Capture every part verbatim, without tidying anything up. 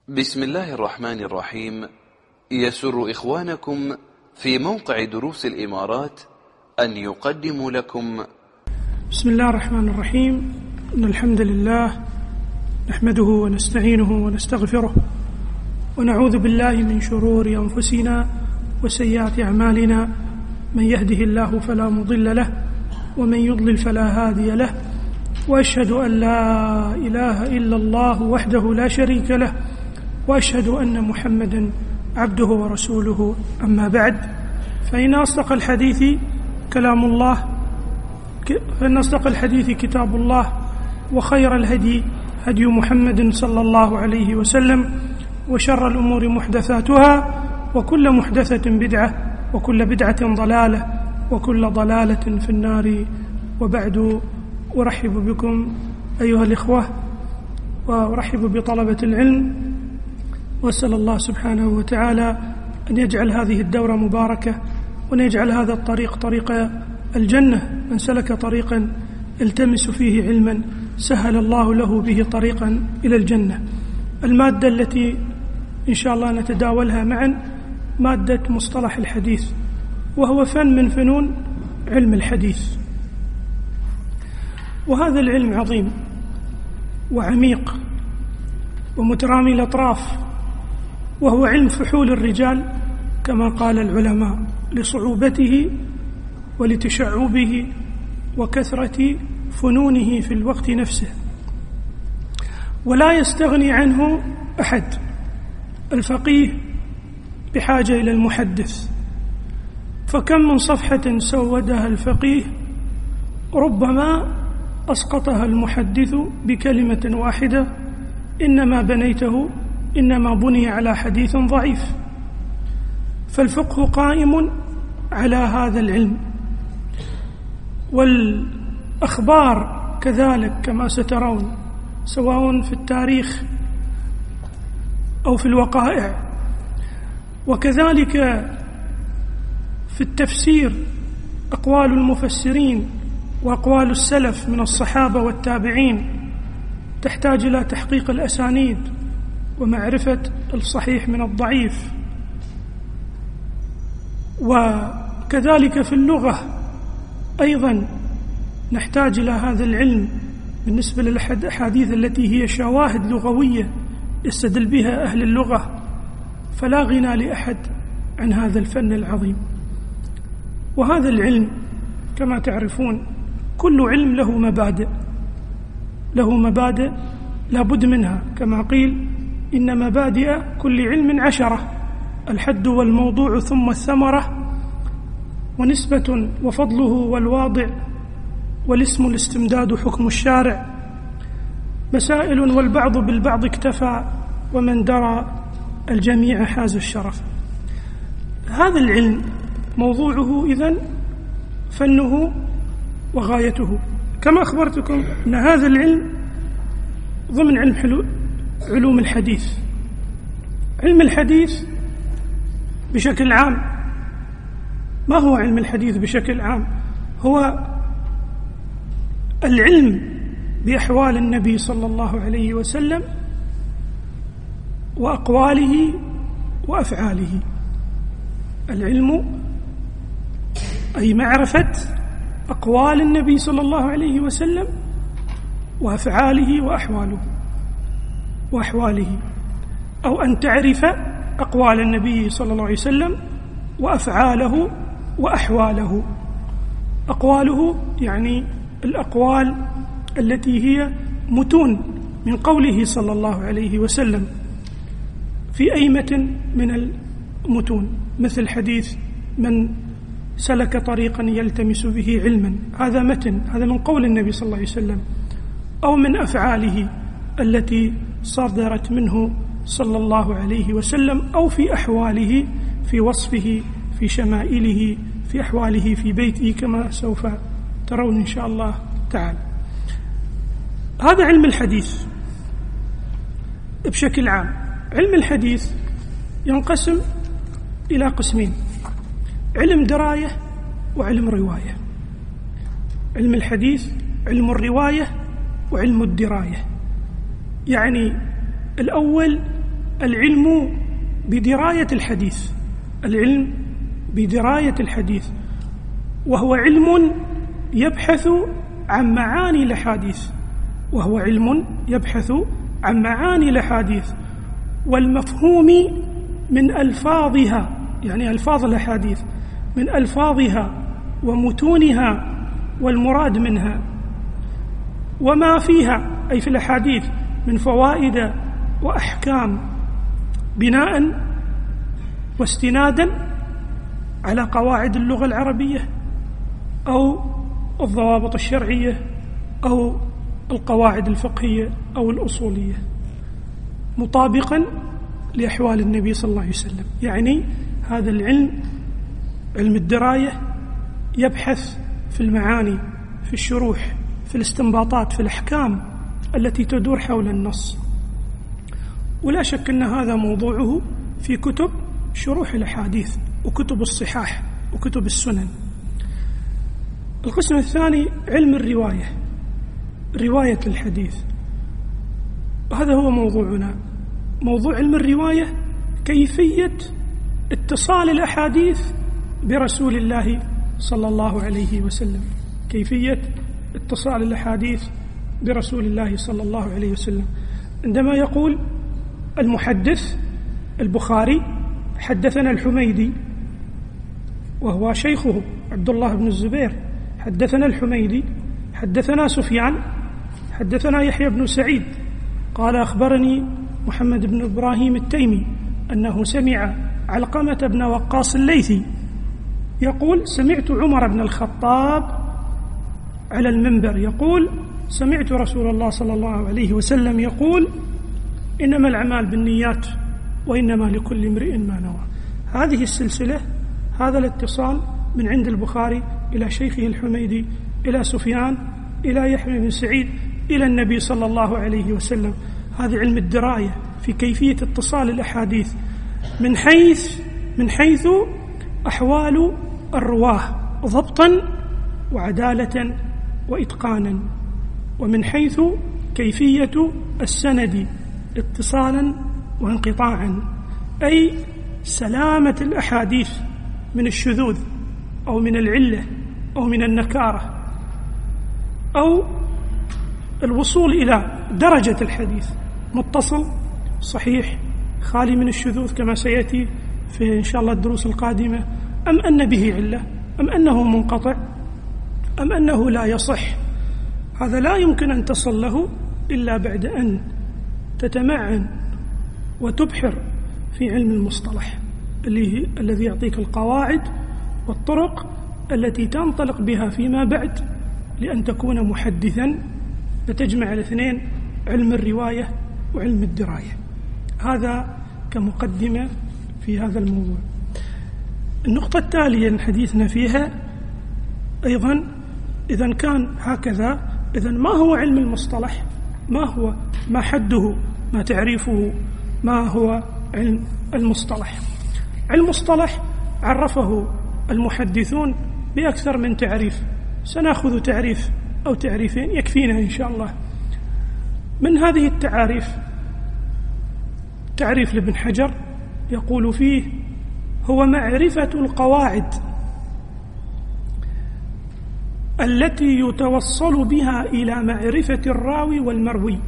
بسم الله الرحمن الرحيم. يسر إخوانكم في موقع دروس الإمارات أن يقدموا لكم بسم الله الرحمن الرحيم. إن الحمد لله نحمده ونستعينه ونستغفره ونعوذ بالله من شرور أنفسنا وسيئات أعمالنا، من يهده الله فلا مضل له ومن يضلل فلا هادي له، وأشهد أن لا إله إلا الله وحده لا شريك له، وأشهد أن محمدا عبده ورسوله. أما بعد، فإن أصدق الحديث كلام الله فإن أصدق الحديث كتاب الله، وخير الهدي هدي محمد صلى الله عليه وسلم، وشر الأمور محدثاتها، وكل محدثة بدعة، وكل بدعة ضلالة، وكل ضلالة في النار. وبعد، أرحب بكم أيها الإخوة، وأرحب بطلبة العلم، وأسأل الله سبحانه وتعالى أن يجعل هذه الدورة مباركة، وأن يجعل هذا الطريق طريق الجنة. من سلك طريقا يلتمس فيه علما سهل الله له به طريقا إلى الجنة. المادة التي إن شاء الله نتداولها معا مادة مصطلح الحديث، وهو فن من فنون علم الحديث. وهذا العلم عظيم وعميق ومترامي الأطراف، وهو علم فحول الرجال كما قال العلماء، لصعوبته ولتشعبه وكثرة فنونه في الوقت نفسه، ولا يستغني عنه أحد. الفقيه بحاجة إلى المحدث، فكم من صفحة سودها الفقيه ربما أسقطها المحدث بكلمة واحدة: إنما بنيته إنما بني على حديث ضعيف. فالفقه قائم على هذا العلم، والأخبار كذلك كما سترون، سواء في التاريخ أو في الوقائع، وكذلك في التفسير أقوال المفسرين وأقوال السلف من الصحابة والتابعين تحتاج إلى تحقيق الأسانيد ومعرفة الصحيح من الضعيف. وكذلك في اللغة أيضا نحتاج إلى هذا العلم بالنسبة للأحاديث التي هي شواهد لغوية يستدل بها أهل اللغة، فلا غنى لأحد عن هذا الفن العظيم. وهذا العلم كما تعرفون كل علم له مبادئ له مبادئ لا بد منها، كما قيل: إن مبادئ كل علم عشرة، الحد والموضوع ثم الثمرة، ونسبة وفضله والواضع، والاسم الاستمداد حكم الشارع، مسائل والبعض بالبعض اكتفى، ومن درى الجميع حاز الشرف. هذا العلم موضوعه إذن فنه وغايته، كما أخبرتكم أن هذا العلم ضمن علم حلو علوم الحديث. علم الحديث بشكل عام، ما هو علم الحديث بشكل عام؟ هو العلم بأحوال النبي صلى الله عليه وسلم وأقواله وأفعاله. العلم أي معرفة أقوال النبي صلى الله عليه وسلم وأفعاله وأحواله وأحواله أو أن تعرف أقوال النبي صلى الله عليه وسلم وأفعاله وأحواله. أقواله يعني الأقوال التي هي متون من قوله صلى الله عليه وسلم في أيمة من المتون، مثل حديث: من سلك طريقا يلتمس به علما، هذا متن، هذا من قول النبي صلى الله عليه وسلم. أو من أفعاله التي صدرت منه صلى الله عليه وسلم، أو في أحواله، في وصفه، في شمائله، في أحواله في بيته، كما سوف ترون إن شاء الله تعالى. هذا علم الحديث بشكل عام. علم الحديث ينقسم إلى قسمين: علم دراية وعلم رواية. علم الحديث علم الرواية وعلم الدراية، يعني الأول العلم بدراية الحديث، العلم بدراية الحديث، وهو علم يبحث عن معاني الأحاديث، وهو علم يبحث عن معاني الأحاديث والمفهوم من ألفاظها، يعني ألفاظ الأحاديث، من ألفاظها ومتونها والمراد منها وما فيها، أي في الأحاديث، من فوائد وأحكام، بناء واستنادا على قواعد اللغة العربية أو الضوابط الشرعية أو القواعد الفقهية أو الأصولية، مطابقا لأحوال النبي صلى الله عليه وسلم. يعني هذا العلم، علم الدراية، يبحث في المعاني، في الشروح، في الاستنباطات، في الأحكام التي تدور حول النص. ولا شك أن هذا موضوعه في كتب شروح الأحاديث وكتب الصحاح وكتب السنن. القسم الثاني علم الرواية، رواية الحديث، وهذا هو موضوعنا. موضوع علم الرواية كيفية اتصال الأحاديث برسول الله صلى الله عليه وسلم، كيفية اتصال الأحاديث برسول الله صلى الله عليه وسلم. عندما يقول المحدث البخاري حدثنا الحميدي، وهو شيخه عبد الله بن الزبير، حدثنا الحميدي، حدثنا سفيان، حدثنا يحيى بن سعيد قال أخبرني محمد بن إبراهيم التيمي أنه سمع علقمة بن وقاص الليثي يقول سمعت عمر بن الخطاب على المنبر يقول سمعت رسول الله صلى الله عليه وسلم يقول إنما الأعمال بالنيات وإنما لكل امرئ ما نوى. هذه السلسلة، هذا الاتصال من عند البخاري إلى شيخه الحميدي إلى سفيان إلى يحيى بن سعيد إلى النبي صلى الله عليه وسلم، هذا علم الدراية في كيفية اتصال الأحاديث من حيث من حيث أحوال الرواه ضبطا وعدالة وإتقانا، ومن حيث كيفية السند اتصالا وانقطاعا، أي سلامة الأحاديث من الشذوذ أو من العلة أو من النكارة، أو الوصول إلى درجة الحديث متصل صحيح خالي من الشذوذ كما سيأتي في إن شاء الله الدروس القادمة، أم أن به علة، أم أنه منقطع، أم أنه لا يصح. هذا لا يمكن أن تصل له إلا بعد أن تتمعن وتبحر في علم المصطلح اللي الذي يعطيك القواعد والطرق التي تنطلق بها فيما بعد لأن تكون محدثا، فتجمع الاثنين، علم الرواية وعلم الدراية. هذا كمقدمة في هذا الموضوع. النقطة التالية لحديثنا فيها أيضا، إذا كان هكذا، إذا ما هو علم المصطلح؟ ما هو ما حده، ما تعريفه، ما هو علم المصطلح؟ علم المصطلح عرفه المحدثون بأكثر من تعريف، سنأخذ تعريف أو تعريفين يكفينا إن شاء الله. من هذه التعاريف تعريف لابن حجر يقول فيه هو معرفة القواعد التي يتوصل بها إلى معرفة الراوي والمروي.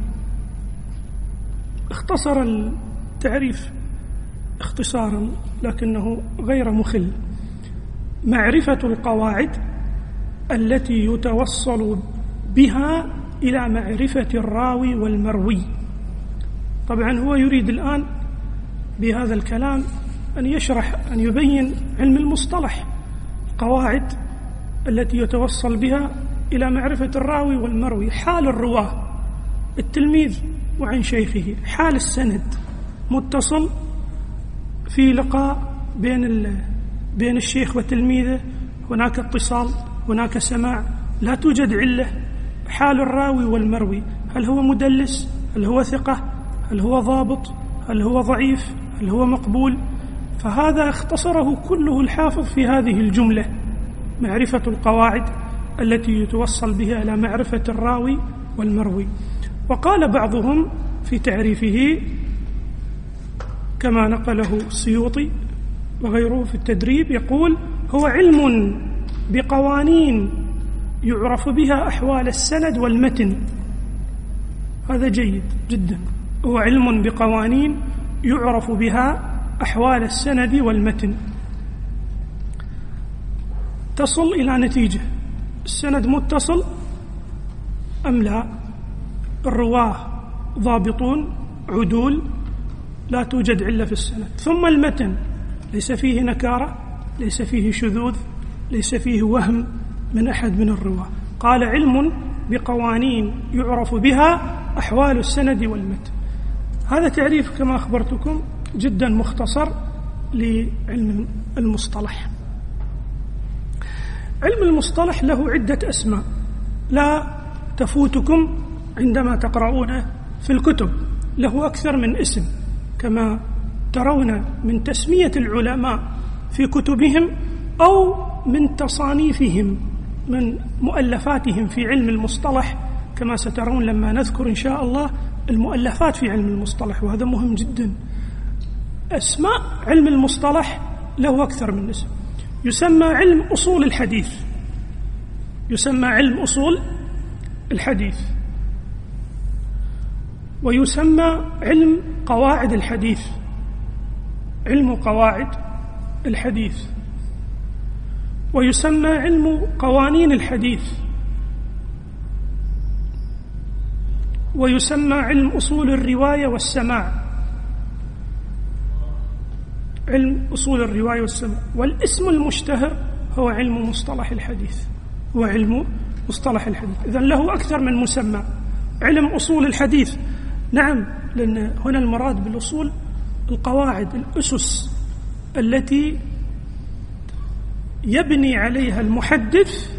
اختصر التعريف اختصارا لكنه غير مخل. معرفة القواعد التي يتوصل بها إلى معرفة الراوي والمروي. طبعا هو يريد الآن بهذا الكلام أن يشرح، أن يبين علم المصطلح، قواعد التي يتوصل بها إلى معرفة الراوي والمروي، حال الرواه، التلميذ وعن شيخه، حال السند متصل في لقاء بين بين الشيخ وتلميذه، هناك اتصال، هناك سماع، لا توجد علة. حال الراوي والمروي، هل هو مدلس، هل هو ثقة، هل هو ضابط، هل هو ضعيف، هل هو مقبول. فهذا اختصره كله الحافظ في هذه الجملة، معرفة القواعد التي يتوصل بها إلى معرفة الراوي والمروي. وقال بعضهم في تعريفه كما نقله السيوطي وغيره في التدريب، يقول: هو علم بقوانين يعرف بها أحوال السند والمتن. هذا جيد جدا. هو علم بقوانين يعرف بها أحوال السند والمتن. تصل إلى نتيجة: السند متصل أم لا، الرواه ضابطون عدول، لا توجد علة في السند. ثم المتن ليس فيه نكارة، ليس فيه شذوذ، ليس فيه وهم من أحد من الرواه. قال: علم بقوانين يعرف بها أحوال السند والمتن. هذا تعريف كما أخبرتكم جدا مختصر لعلم المصطلح. علم المصطلح له عدة أسماء لا تفوتكم عندما تقرؤونه في الكتب، له أكثر من اسم كما ترون من تسمية العلماء في كتبهم أو من تصانيفهم من مؤلفاتهم في علم المصطلح، كما سترون لما نذكر إن شاء الله المؤلفات في علم المصطلح، وهذا مهم جدا. أسماء علم المصطلح له أكثر من اسم. يسمى علم أصول الحديث، يسمى علم أصول الحديث، ويسمى علم قواعد الحديث، علم قواعد الحديث، ويسمى علم قوانين الحديث، ويسمى علم أصول الرواية والسماع، علم أصول الرواية والسماع. والاسم المشتهر هو علم مصطلح الحديث، هو علم مصطلح الحديث. إذن له أكثر من مسمى. علم أصول الحديث، نعم، لأن هنا المراد بالأصول القواعد، الأسس التي يبني عليها المحدث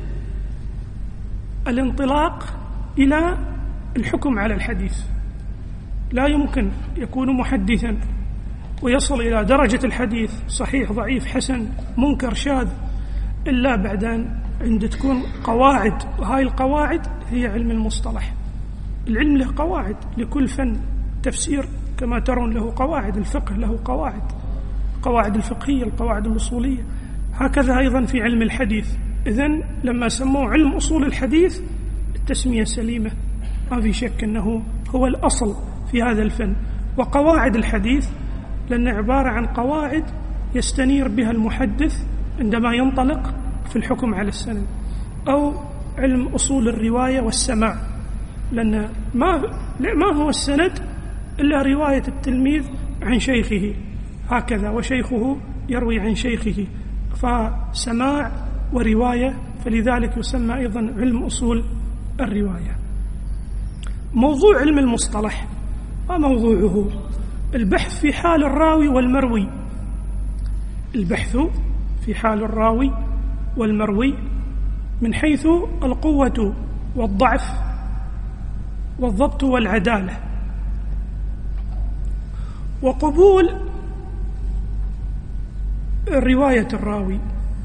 الانطلاق إلى الحكم على الحديث. لا يمكن يكون محدثا ويصل إلى درجة الحديث صحيح ضعيف حسن منكر شاذ إلا بعدين عند تكون قواعد، وهاي القواعد هي علم المصطلح. العلم له قواعد، لكل فن تفسير كما ترون له قواعد، الفقه له قواعد، قواعد الفقهية، القواعد الأصولية، هكذا أيضا في علم الحديث. إذن لما سموه علم أصول الحديث التسمية سليمة، ما في شك أنه هو الأصل في هذا الفن. وقواعد الحديث لأن عبارة عن قواعد يستنير بها المحدث عندما ينطلق في الحكم على السند. أو علم أصول الرواية والسماع، لأن ما ما هو السند إلا رواية التلميذ عن شيخه هكذا، وشيخه يروي عن شيخه، فسماع ورواية، فلذلك يسمى أيضا علم أصول الرواية. موضوع علم المصطلح ما موضوعه؟ البحث في حال الراوي والمروي، البحث في حال الراوي والمروي من حيث القوة والضعف والضبط والعدالة، وقبول رواية الراوي،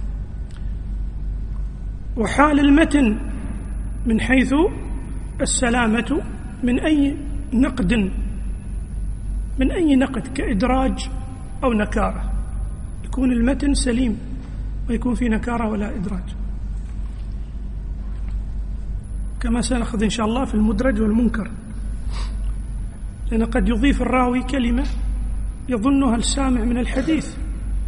وحال المتن من حيث السلامة من أي نقد، من أي نقد كإدراج أو نكارة، يكون المتن سليم ويكون في نكارة ولا إدراج، كما سنأخذ إن شاء الله في المدرج والمنكر. لأن قد يضيف الراوي كلمة يظنها السامع من الحديث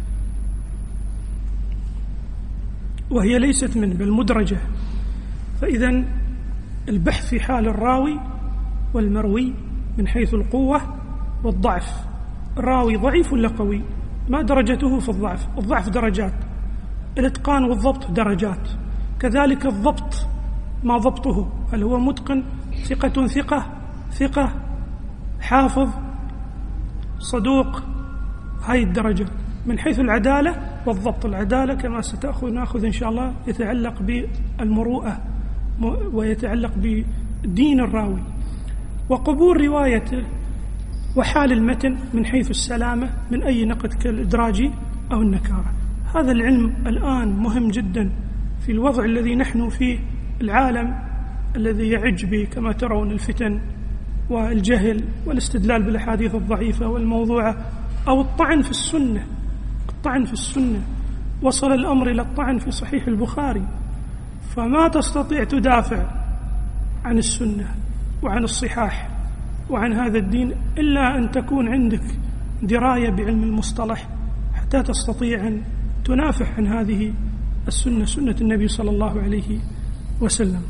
وهي ليست منه بل مدرجة. فإذن البحث في حال الراوي والمروي من حيث القوة والضعف. الراوي ضعيف ولا قوي؟ ما درجته في الضعف؟ الضعف درجات، الاتقان والضبط درجات، كذلك الضبط ما ضبطه، هل هو متقن ثقة ثقة ثقة حافظ صدوق، هاي الدرجة. من حيث العدالة والضبط، العدالة كما ستأخذ نأخذ إن شاء الله يتعلق بالمروءة ويتعلق بدين الراوي، وقبول روايته، وحال المتن من حيث السلامة من أي نقد كالإدراج أو النكارة. هذا العلم الآن مهم جدا في الوضع الذي نحن فيه، العالم الذي يعج به كما ترون الفتن والجهل والاستدلال بالأحاديث الضعيفة والموضوعة، أو الطعن في السنة، الطعن في السنة وصل الأمر إلى الطعن في صحيح البخاري، فما تستطيع تدافع عن السنة وعن الصحاح وعن هذا الدين إلا أن تكون عندك دراية بعلم المصطلح حتى تستطيع أن تنافح عن هذه السنة، سنة النبي صلى الله عليه وسلم.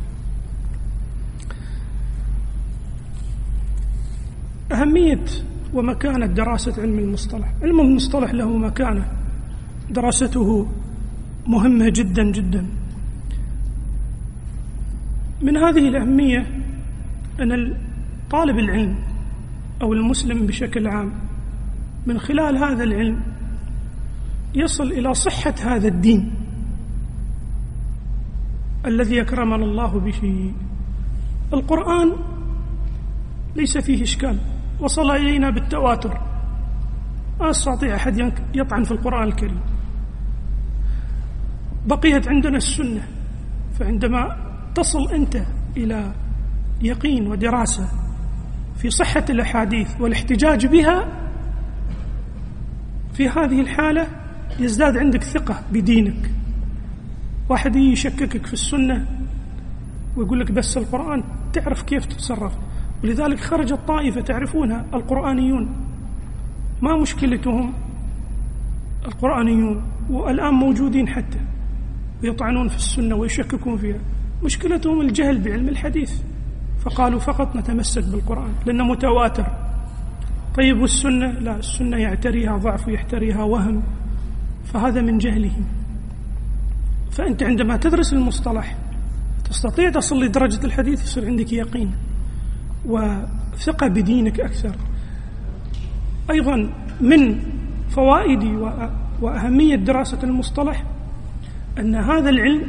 أهمية ومكانة دراسة علم المصطلح. علم المصطلح له مكانة، دراسته مهمة جدا جدا. من هذه الأهمية أن طالب العلم أو المسلم بشكل عام من خلال هذا العلم يصل إلى صحة هذا الدين الذي أكرمنا الله به. القرآن ليس فيه إشكال، وصل إلينا بالتواتر، ما يستطيع أحد يطعن في القرآن الكريم. بقيت عندنا السنة، فعندما تصل أنت إلى يقين ودراسة في صحة الأحاديث والاحتجاج بها، في هذه الحالة يزداد عندك ثقة بدينك. واحد يشككك في السنة ويقول لك بس القرآن، تعرف كيف تتصرف. ولذلك خرجت طائفة تعرفونها، القرآنيون، ما مشكلتهم القرآنيون والآن موجودين حتى ويطعنون في السنة ويشككون فيها، مشكلتهم الجهل بعلم الحديث، فقالوا فقط نتمسك بالقرآن لأنه متواتر. طيب والسنة؟ لا، السنة يعتريها ضعف ويحتريها وهم، فهذا من جهلهم. فأنت عندما تدرس المصطلح تستطيع تصل لدرجة الحديث، يصير عندك يقين وثقة بدينك أكثر. أيضا من فوائد وأهمية دراسة المصطلح أن هذا العلم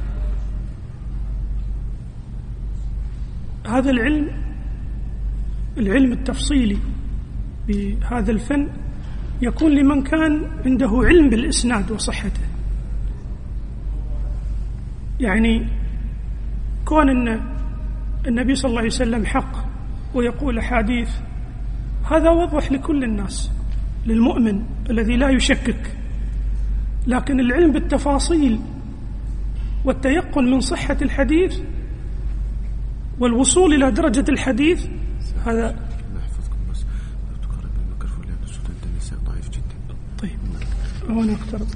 هذا العلم العلم التفصيلي بهذا الفن يكون لمن كان عنده علم بالإسناد وصحته. يعني كون أن النبي صلى الله عليه وسلم حق ويقول أحاديث، هذا وضح لكل الناس، للمؤمن الذي لا يشكك. لكن العلم بالتفاصيل والتيقن من صحة الحديث والوصول إلى درجة الحديث، هذا طيب هنا اقترب.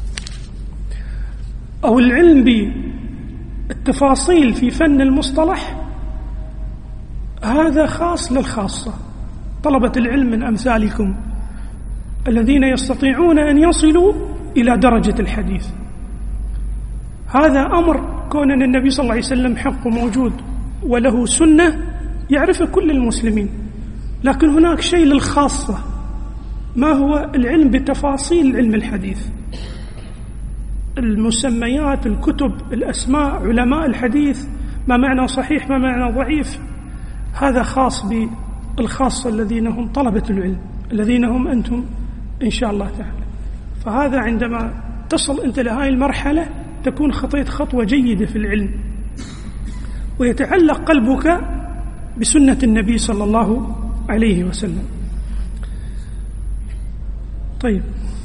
أو العلم بالتفاصيل في فن المصطلح، هذا خاص للخاصة، طلبة العلم من أمثالكم الذين يستطيعون أن يصلوا إلى درجة الحديث. هذا أمر كون أن النبي صلى الله عليه وسلم حق موجود وله سنة يعرفه كل المسلمين، لكن هناك شيء للخاصة، ما هو العلم بتفاصيل علم الحديث، المسميات، الكتب، الأسماء، علماء الحديث، ما معنى صحيح ما معنى ضعيف. هذا خاص بالخاصة الذين هم طلبة العلم، الذين هم أنتم إن شاء الله تعالى. فهذا عندما تصل أنت لهذه المرحلة تكون خطيت خطوة جيدة في العلم، ويتعلق قلبك بسنة النبي صلى الله عليه وسلم. طيب،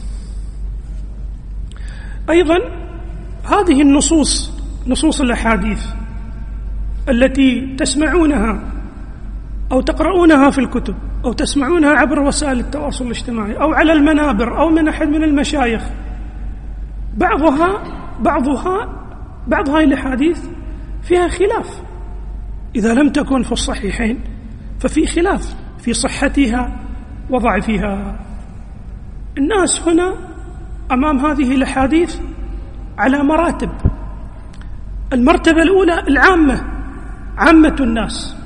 أيضا هذه النصوص، نصوص الأحاديث التي تسمعونها أو تقرؤونها في الكتب أو تسمعونها عبر وسائل التواصل الاجتماعي أو على المنابر أو من أحد من المشايخ، بعضها بعضها بعض هذه الأحاديث فيها خلاف، إذا لم تكن في الصحيحين ففي خلاف في صحتها وضعفها. الناس هنا أمام هذه الأحاديث على مراتب. المرتبة الأولى العامة، عامة الناس،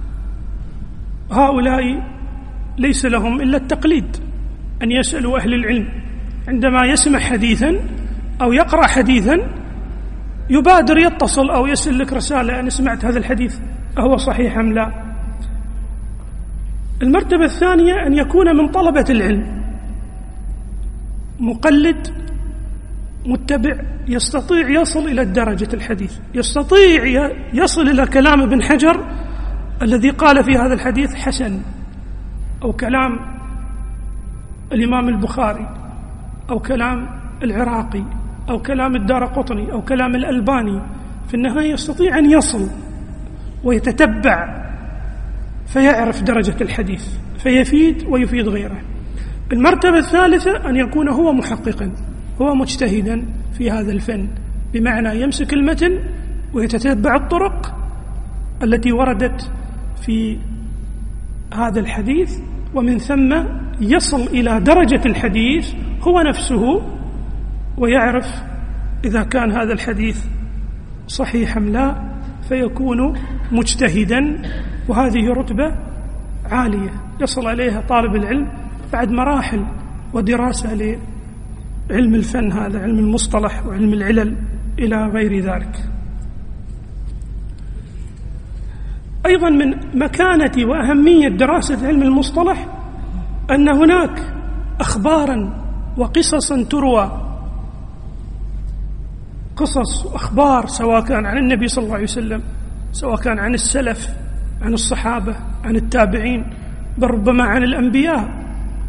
هؤلاء ليس لهم إلا التقليد، أن يسألوا أهل العلم عندما يسمع حديثا أو يقرأ حديثا يبادر يتصل أو يسأل لك رسالة: أنا سمعت هذا الحديث أهو صحيح أم لا؟ المرتبة الثانية أن يكون من طلبة العلم، مقلد متبع، يستطيع يصل إلى درجة الحديث، يستطيع يصل إلى كلام ابن حجر الذي قال في هذا الحديث حسن، أو كلام الإمام البخاري أو كلام العراقي أو كلام الدارقطني أو كلام الألباني، في النهاية يستطيع أن يصل ويتتبع فيعرف درجة الحديث فيفيد ويفيد غيره. المرتبة الثالثة أن يكون هو محققا، هو مجتهدا في هذا الفن، بمعنى يمسك المتن ويتتبع الطرق التي وردت في هذا الحديث، ومن ثم يصل إلى درجة الحديث هو نفسه ويعرف إذا كان هذا الحديث صحيح أم لا، فيكون مجتهدا. وهذه رتبة عالية يصل عليها طالب العلم بعد مراحل ودراسة لعلم الفن، هذا علم المصطلح وعلم العلل إلى غير ذلك. أيضا من مكانة وأهمية دراسة علم المصطلح أن هناك أخبارا وقصصا تروى، قصص وأخبار سواء كان عن النبي صلى الله عليه وسلم، سواء كان عن السلف، عن الصحابة، عن التابعين، بل ربما عن الأنبياء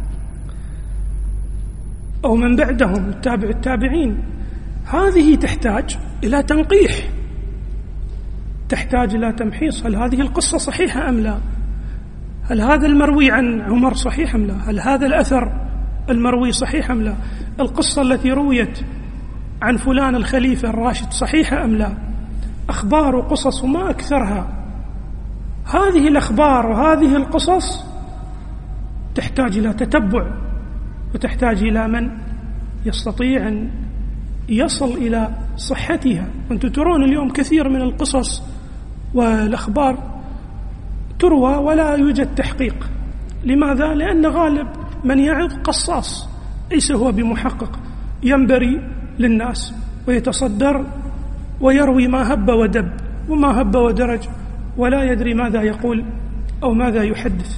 أو من بعدهم التابع التابعين. هذه تحتاج إلى تنقيح، تحتاج إلى تمحيص. هل هذه القصة صحيحة أم لا؟ هل هذا المروي عن عمر صحيح أم لا؟ هل هذا الأثر المروي صحيح أم لا؟ القصة التي رويت عن فلان الخليفة الراشد صحيحة أم لا؟ أخبار وقصص وما أكثرها. هذه الأخبار وهذه القصص تحتاج إلى تتبع، وتحتاج إلى من يستطيع أن يصل إلى صحتها. وأنتم ترون اليوم كثير من القصص والأخبار تروى ولا يوجد تحقيق. لماذا؟ لأن غالب من يعظ قصاص، ليس هو بمحقق، ينبري للناس ويتصدر ويروي ما هب ودب وما هب ودرج، ولا يدري ماذا يقول أو ماذا يحدث.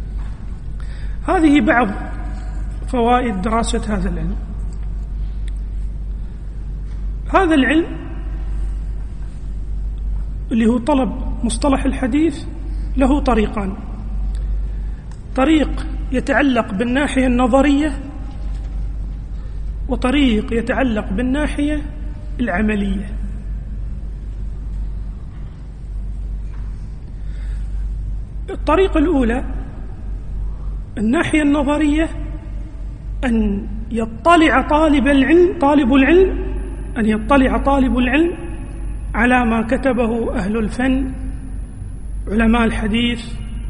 هذه بعض فوائد دراسة هذا العلم. هذا العلم اللي هو طلب مصطلح الحديث له طريقان: طريق يتعلق بالناحية النظرية، وطريق يتعلق بالناحية العملية. الطريقة الأولى الناحية النظرية، أن يطلع طالب العلم طالب العلم أن يطلع طالب العلم على ما كتبه أهل الفن علماء الحديث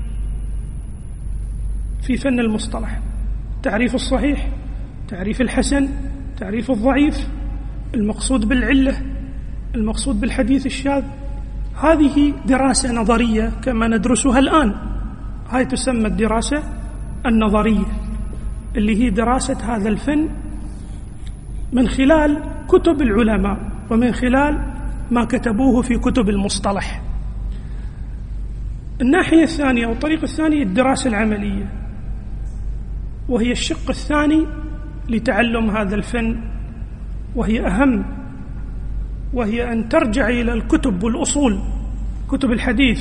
في فن المصطلح: تعريف الصحيح، تعريف الحسن، تعريف الضعيف، المقصود بالعلة، المقصود بالحديث الشاذ. هذه دراسة نظرية كما ندرسها الآن، هاي تسمى الدراسة النظرية، اللي هي دراسة هذا الفن من خلال كتب العلماء ومن خلال ما كتبوه في كتب المصطلح. الناحية الثانية أو الطريقة الثانية الدراسة العملية، وهي الشق الثاني لتعلم هذا الفن، وهي أهم، وهي أن ترجع إلى الكتب والأصول، كتب الحديث،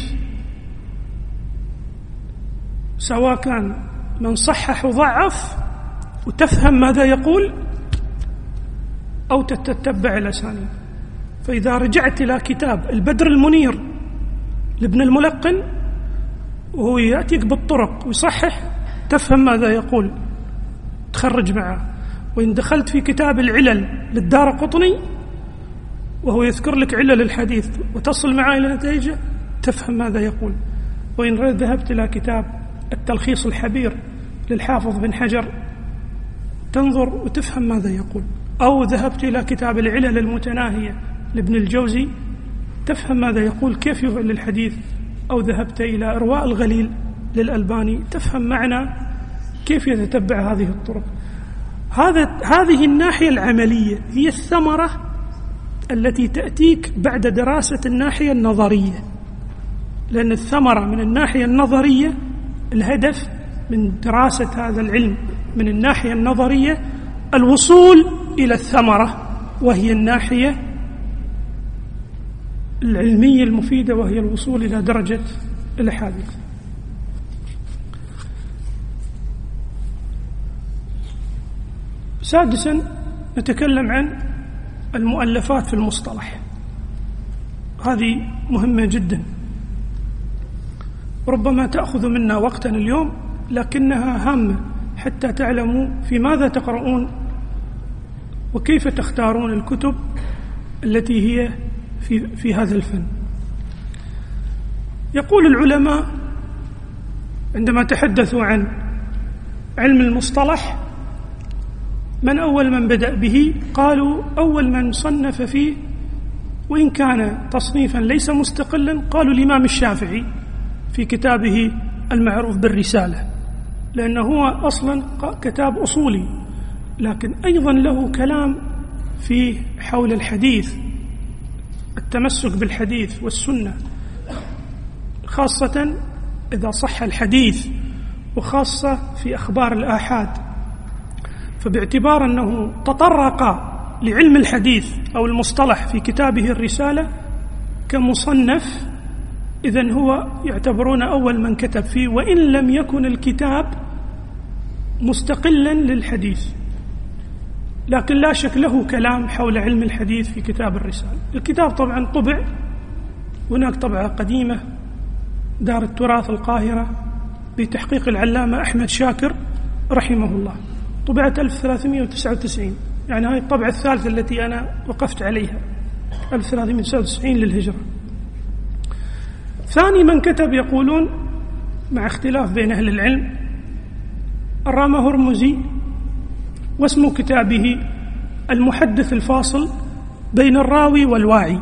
سواء كان من صحح وضعف وتفهم ماذا يقول، أو تتبع الأسانيد. فإذا رجعت إلى كتاب البدر المنير لابن الملقن وهو يأتيك بالطرق ويصحح، تفهم ماذا يقول، تخرج معه. وإن دخلت في كتاب العلل للدارقطني وهو يذكر لك علل الحديث وتصل معه إلى نتيجة، تفهم ماذا يقول. وإن ذهبت إلى كتاب التلخيص الحبير للحافظ بن حجر، تنظر وتفهم ماذا يقول. أو ذهبت إلى كتاب العلل المتناهية لابن الجوزي، تفهم ماذا يقول، كيف يعلل الحديث. أو ذهبت إلى إرواء الغليل للألباني، تفهم معنى كيف يتتبع هذه الطرق. هذا هذه الناحية العملية هي الثمرة التي تأتيك بعد دراسة الناحية النظرية، لأن الثمرة من الناحية النظرية، الهدف من دراسة هذا العلم من الناحية النظرية الوصول إلى الثمرة، وهي الناحية العلمية المفيدة، وهي الوصول إلى درجة الأحاديث. سادسا نتكلم عن المؤلفات في المصطلح، هذه مهمة جدا، ربما تأخذ منا وقتا اليوم لكنها هامة حتى تعلموا في ماذا تقرؤون وكيف تختارون الكتب التي هي في, في هذا الفن. يقول العلماء عندما تحدثوا عن علم المصطلح من أول من بدأ به؟ قالوا أول من صنف فيه وإن كان تصنيفا ليس مستقلا قالوا الإمام الشافعي في كتابه المعروف بالرسالة، لأنه هو أصلا كتاب أصولي لكن أيضا له كلام في حول الحديث، التمسك بالحديث والسنة، خاصة إذا صح الحديث وخاصة في أخبار الآحاد. فباعتبار أنه تطرق لعلم الحديث أو المصطلح في كتابه الرسالة كمصنف، إذن هو يعتبرون أول من كتب فيه وإن لم يكن الكتاب مستقلا للحديث، لكن لا شك له كلام حول علم الحديث في كتاب الرسالة. الكتاب طبعا طبع، هناك طبعة قديمة دار التراث القاهرة بتحقيق العلامة أحمد شاكر رحمه الله، طبعت ألف وثلاثمائة وتسعة وتسعين، يعني هذه الطبعة الثالثة التي أنا وقفت عليها، ألف وثلاثمائة وتسعة وتسعين للهجرة. ثاني من كتب يقولون مع اختلاف بين أهل العلم الرامة هرمزي، واسم كتابه المحدث الفاصل بين الراوي والواعي.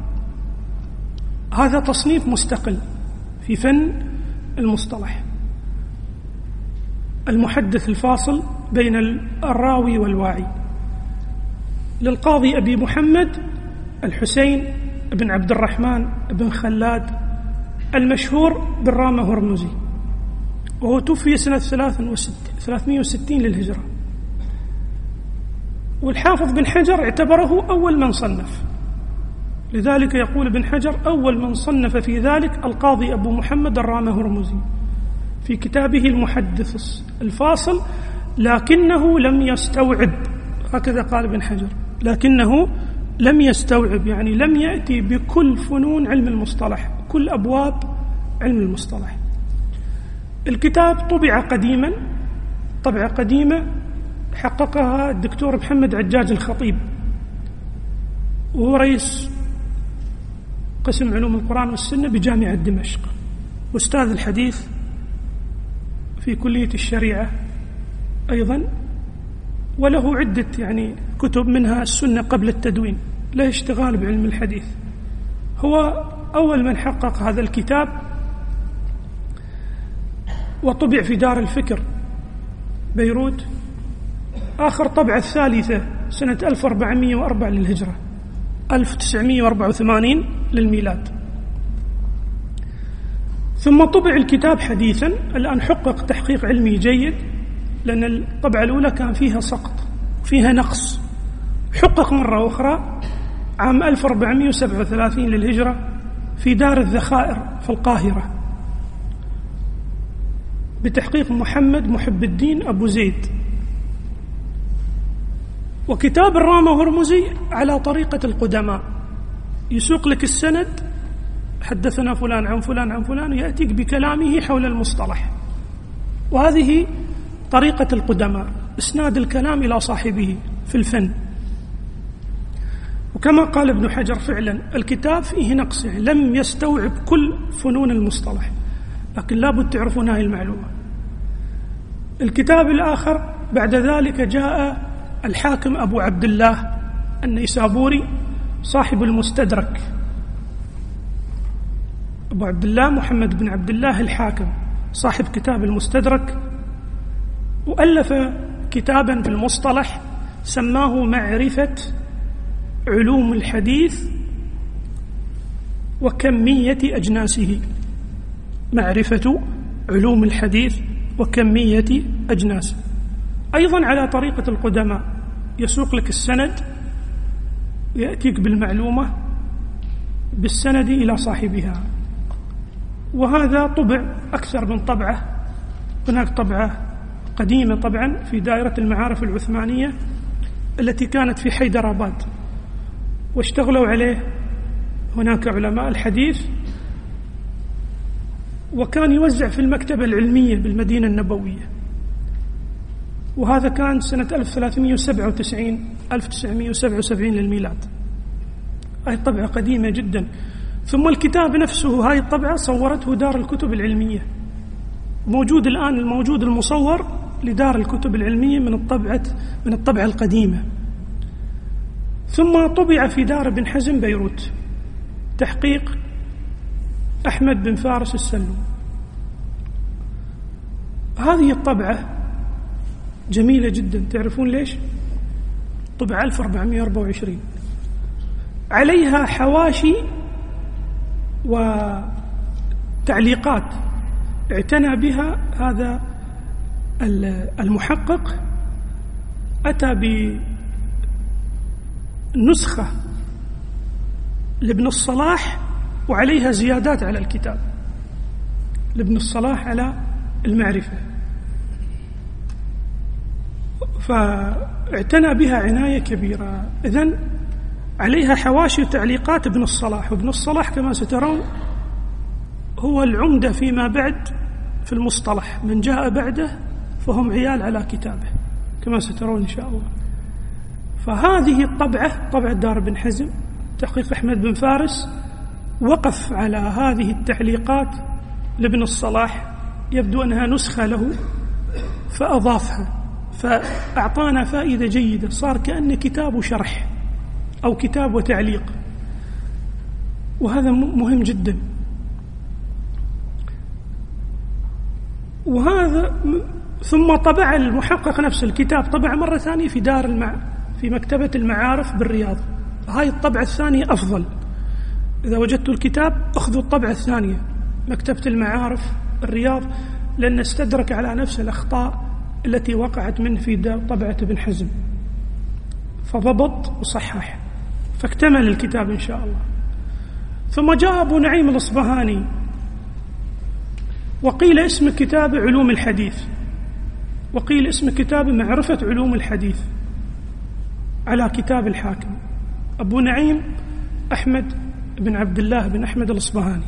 هذا تصنيف مستقل في فن المصطلح، المحدث الفاصل بين الراوي والواعي، للقاضي أبي محمد الحسين بن عبد الرحمن بن خلاد المشهور بالرامة هرمزي، وهو توفي سنة ثلاثمائة وستين للهجرة. والحافظ بن حجر اعتبره أول من صنف، لذلك يقول ابن حجر أول من صنف في ذلك القاضي أبو محمد الرامة هرمزي في كتابه المحدث الفاصل، لكنه لم يستوعب، هكذا قال ابن حجر، لكنه لم يستوعب يعني لم يأتي بكل فنون علم المصطلح، كل أبواب علم المصطلح. الكتاب طبع قديما، طبعة قديمة حققها الدكتور محمد عجاج الخطيب، وهو رئيس قسم علوم القرآن والسنة بجامعة دمشق، أستاذ الحديث في كلية الشريعة أيضا، وله عدة يعني كتب منها السنة قبل التدوين، له اشتغال بعلم الحديث. هو أول من حقق هذا الكتاب، وطبع في دار الفكر بيروت، آخر طبعة الثالثة سنة ألف وأربعمائة وأربعة للهجرة، ألف وتسعمائة وأربعة وثمانين للميلاد. ثم طبع الكتاب حديثا، الآن حقق تحقيق علمي جيد، لأن الطبعة الأولى كان فيها سقط، فيها نقص، حقق مرة أخرى عام ألف وأربعمائة وسبعة وثلاثين للهجرة في دار الذخائر في القاهرة بتحقيق محمد محب الدين أبو زيد. وكتاب الرامة هرمزي على طريقة القدماء، يسوق لك السند، حدثنا فلان عن فلان عن فلان، ويأتيك بكلامه حول المصطلح، وهذه طريقة القدماء، إسناد الكلام إلى صاحبه في الفن. وكما قال ابن حجر فعلا الكتاب فيه نقص، لم يستوعب كل فنون المصطلح، لكن لابد تعرفون هذه المعلومة. الكتاب الآخر بعد ذلك جاء الحاكم أبو عبد الله النيسابوري صاحب المستدرك، أبو عبد الله محمد بن عبد الله الحاكم صاحب كتاب المستدرك، وألف كتابا في المصطلح سماه معرفة علوم الحديث وكمية أجناسه، معرفة علوم الحديث وكمية أجناسه، أيضا على طريقة القدماء، يسوق لك السند ويأتيك بالمعلومة بالسند إلى صاحبها. وهذا طبع أكثر من طبعة، هناك طبعة قديمة طبعا في دائرة المعارف العثمانية التي كانت في حيدراباد، واشتغلوا عليه هناك علماء الحديث، وكان يوزع في المكتبة العلمية بالمدينة النبوية، وهذا كان سنة ألف وثلاثمائة وسبعة وتسعين ألف وتسعمائة وسبعة وسبعين للميلاد. هاي طبعة قديمة جدا. ثم الكتاب نفسه هاي الطبعة صورته دار الكتب العلمية، موجود الآن الموجود المصور لدار الكتب العلمية من الطبعة من الطبعة القديمة. ثم طبع في دار ابن حزم بيروت تحقيق أحمد بن فارس السلوم. هذه الطبعة جميلة جدا، تعرفون ليش؟ طبعة ألف وأربعمائة وأربعة وعشرين، عليها حواشي وتعليقات اعتنى بها هذا المحقق، أتى بنسخة لابن الصلاح وعليها زيادات على الكتاب، لابن الصلاح على المعرفة، فاعتنى بها عناية كبيرة. إذن عليها حواشي وتعليقات ابن الصلاح، وابن الصلاح كما سترون هو العمدة فيما بعد في المصطلح، من جاء بعده فهم عيال على كتابه كما سترون إن شاء الله. فهذه الطبعة طبعة دار ابن حزم تحقيق أحمد بن فارس وقف على هذه التعليقات لابن الصلاح، يبدو أنها نسخة له فأضافها، فأعطانا فائدة جيدة، صار كأن كتاب شرح أو كتاب وتعليق، وهذا مهم جدا. وهذا ثم طبع المحقق نفس الكتاب طبع مرة ثانية في دار المع في مكتبة المعارف بالرياض. هاي الطبعة الثانية أفضل، إذا وجدتوا الكتاب أخذوا الطبعة الثانية مكتبة المعارف الرياض، لأن استدرك على نفس الأخطاء التي وقعت منه في طبعة ابن حزم، فضبط وصحح، فاكتمل الكتاب إن شاء الله. ثم جاء أبو نعيم الأصبهاني، وقيل اسم كتاب علوم الحديث، وقيل اسم كتاب معرفة علوم الحديث، على كتاب الحاكم. أبو نعيم أحمد بن عبد الله بن أحمد الأصبهاني،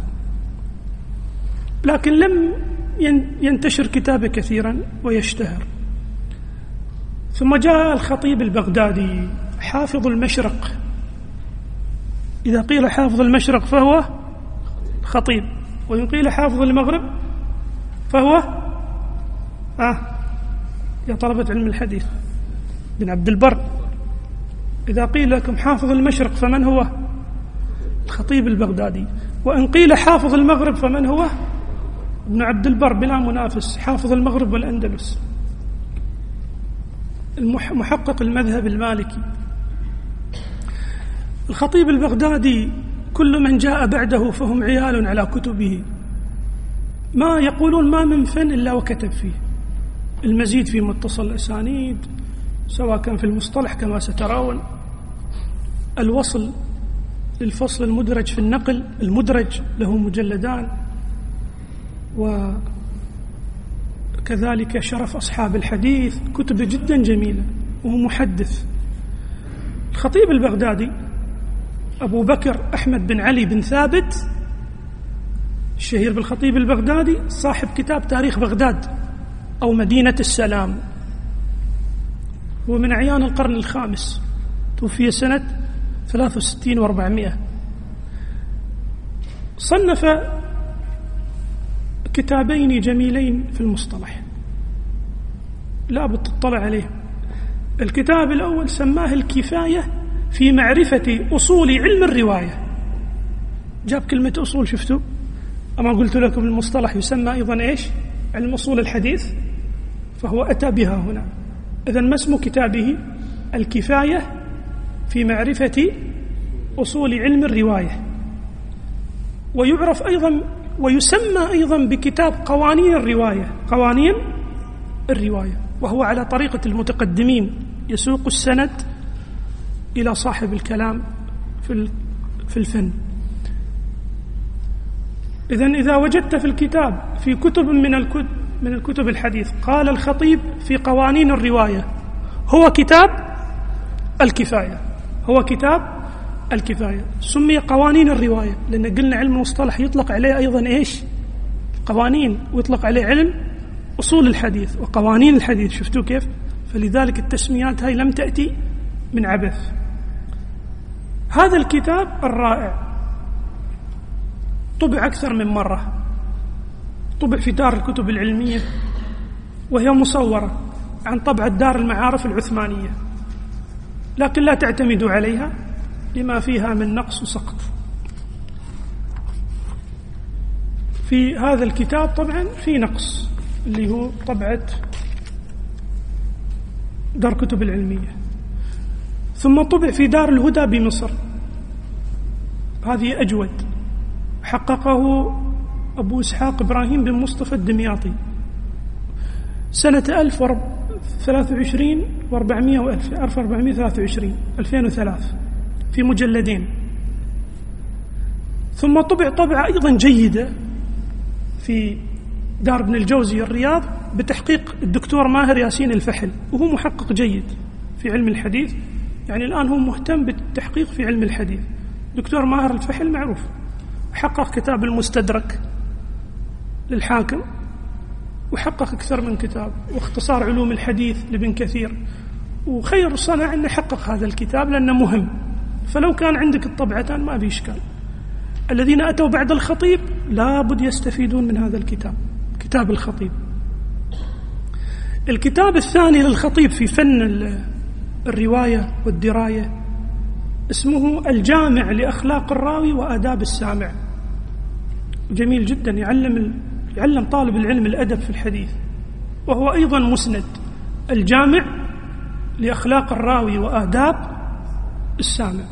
لكن لم ينتشر كتابه كثيرا ويشتهر. ثم جاء الخطيب البغدادي حافظ المشرق، إذا قيل حافظ المشرق فهو خطيب، وإن قيل حافظ المغرب فهو آه يا طلبة علم الحديث بن عبد البر. إذا قيل لكم حافظ المشرق فمن هو؟ الخطيب البغدادي. وإن قيل حافظ المغرب فمن هو؟ ابن عبد البر بلا منافس، حافظ المغرب والأندلس، محقق المذهب المالكي. الخطيب البغدادي كل من جاء بعده فهم عيال على كتبه، ما يقولون ما من فن إلا وكتب فيه، المزيد في متصل الأسانيد سواء كان في المصطلح كما سترون، الوصل للفصل المدرج في النقل، المدرج له مجلدان، وكذلك شرف أصحاب الحديث، كتب جدا جميلة، وهو محدث. الخطيب البغدادي أبو بكر أحمد بن علي بن ثابت الشهير بالخطيب البغدادي، صاحب كتاب تاريخ بغداد أو مدينة السلام، هو من أعيان القرن الخامس، توفي سنة ثلاثة وستين وأربعمائة. صنف كتابين جميلين في المصطلح لا بتطلع عليه. الكتاب الأول سماه الكفاية في معرفة أصول علم الرواية، جاب كلمة أصول، شفتوا أما قلت لكم المصطلح يسمى أيضا إيش؟ علم أصول الحديث، فهو أتى بها هنا. إذن ما اسم كتابه؟ الكفاية في معرفة أصول علم الرواية، ويعرف أيضا ويسمى أيضا بكتاب قوانين الرواية، قوانين الرواية، وهو على طريقة المتقدمين، يسوق السند إلى صاحب الكلام في في الفن. إذن إذا وجدت في الكتاب في كتب من الكتب من الكتب الحديث. قال الخطيب في قوانين الرواية: هو كتاب الكفاية، هو كتاب الكفاية. سمي قوانين الرواية لأن قلنا علم المصطلح يطلق عليه أيضا إيش؟ قوانين، ويطلق عليه علم أصول الحديث وقوانين الحديث. شفتوا كيف؟ فلذلك التسميات هاي لم تأتي من عبث. هذا الكتاب الرائع طبع أكثر من مرة، طبع في دار الكتب العلمية وهي مصورة عن طبعة دار المعارف العثمانية، لكن لا تعتمدوا عليها لما فيها من نقص وسقط. في هذا الكتاب طبعا في نقص اللي هو طبعة دار الكتب العلمية. ثم طبع في دار الهدى بمصر، هذه أجود، حققه أبو إسحاق إبراهيم بن مصطفى الدمياطي سنة ألف وثلاثة وعشرين وأربعمائة وألف ألف وأربعمائة وثلاثة وعشرين ألفين وثلاثة في مجلدين. ثم طبع طبعة أيضا جيدة في دار ابن الجوزي الرياض بتحقيق الدكتور ماهر ياسين الفحل، وهو محقق جيد في علم الحديث، يعني الآن هو مهتم بالتحقيق في علم الحديث. دكتور ماهر الفحل معروف، حقق كتاب المستدرك للحاكم، وحقق أكثر من كتاب، واختصار علوم الحديث لابن كثير، وخير صنع أن يحقق هذا الكتاب لأنه مهم. فلو كان عندك الطبعتان ما في إشكال. الذين أتوا بعد الخطيب لابد يستفيدون من هذا الكتاب، كتاب الخطيب. الكتاب الثاني للخطيب في فن الرواية والدراية اسمه الجامع لأخلاق الراوي وآداب السامع، جميل جدا، يعلم يعلم طالب العلم الأدب في الحديث، وهو أيضا مسند. الجامع لأخلاق الراوي وآداب السامع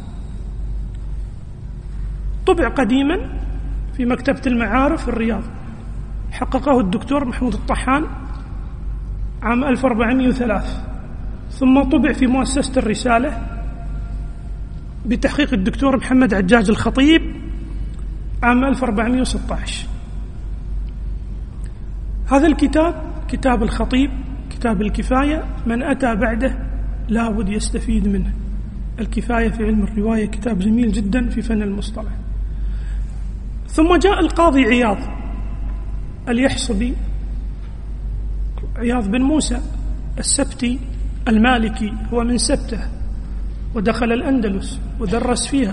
طبع قديما في مكتبة المعارف الرياض، حققه الدكتور محمود الطحان عام ألف وأربعمائة وثلاثة. ثم طبع في مؤسسة الرسالة بتحقيق الدكتور محمد عجاج الخطيب عام ألف وأربعمائة وستة عشر. هذا الكتاب كتاب الخطيب، كتاب الكفاية، من أتى بعده لا بد يستفيد منه. الكفاية في علم الرواية كتاب جميل جدا في فن المصطلح. ثم جاء القاضي عياض اليحصبي، عياض بن موسى السبتي المالكي، هو من سبته ودخل الأندلس ودرس فيها،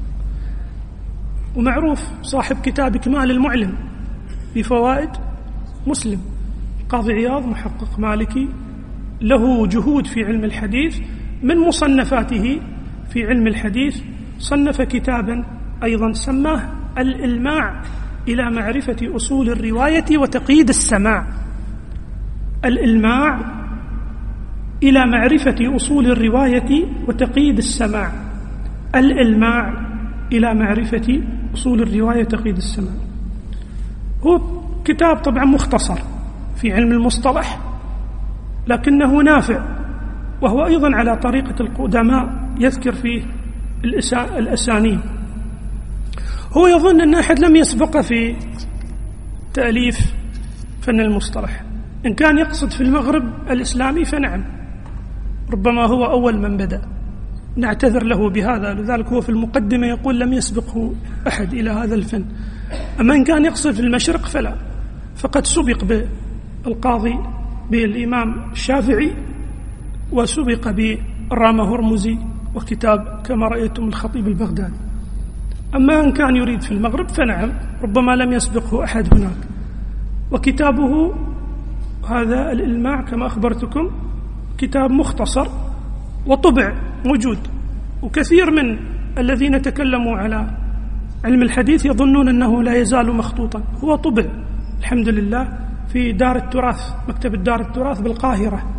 ومعروف صاحب كتاب إكمال المعلم بفوائد مسلم. قاضي عياض محقق مالكي له جهود في علم الحديث. من مصنفاته في علم الحديث صنف كتابا أيضا سماه الإلماع إلى معرفة أصول الرواية وتقييد السماع. الإلماع إلى معرفة أصول الرواية وتقييد السماع. الإلماع إلى معرفة أصول الرواية وتقييد السماع. هو كتاب طبعا مختصر في علم المصطلح لكنه نافع، وهو أيضا على طريقة القدماء، يذكر فيه الأسانيد. هو يظن أن أحد لم يسبق في تأليف فن المصطلح. إن كان يقصد في المغرب الإسلامي فنعم، ربما هو أول من بدأ، نعتذر له بهذا، لذلك هو في المقدمة يقول لم يسبقه أحد إلى هذا الفن. أما إن كان يقصد في المشرق فلا، فقد سبق بالقاضي بالإمام الشافعي، وسبق بالرامة هرمزي وكتاب كما رأيتم الخطيب البغدادي. أما إن كان يريد في المغرب فنعم، ربما لم يسبقه أحد هناك. وكتابه هذا الإلماع كما أخبرتكم كتاب مختصر وطبع موجود، وكثير من الذين تكلموا على علم الحديث يظنون أنه لا يزال مخطوطا. هو طبع الحمد لله في دار التراث، مكتبة دار التراث بالقاهرة،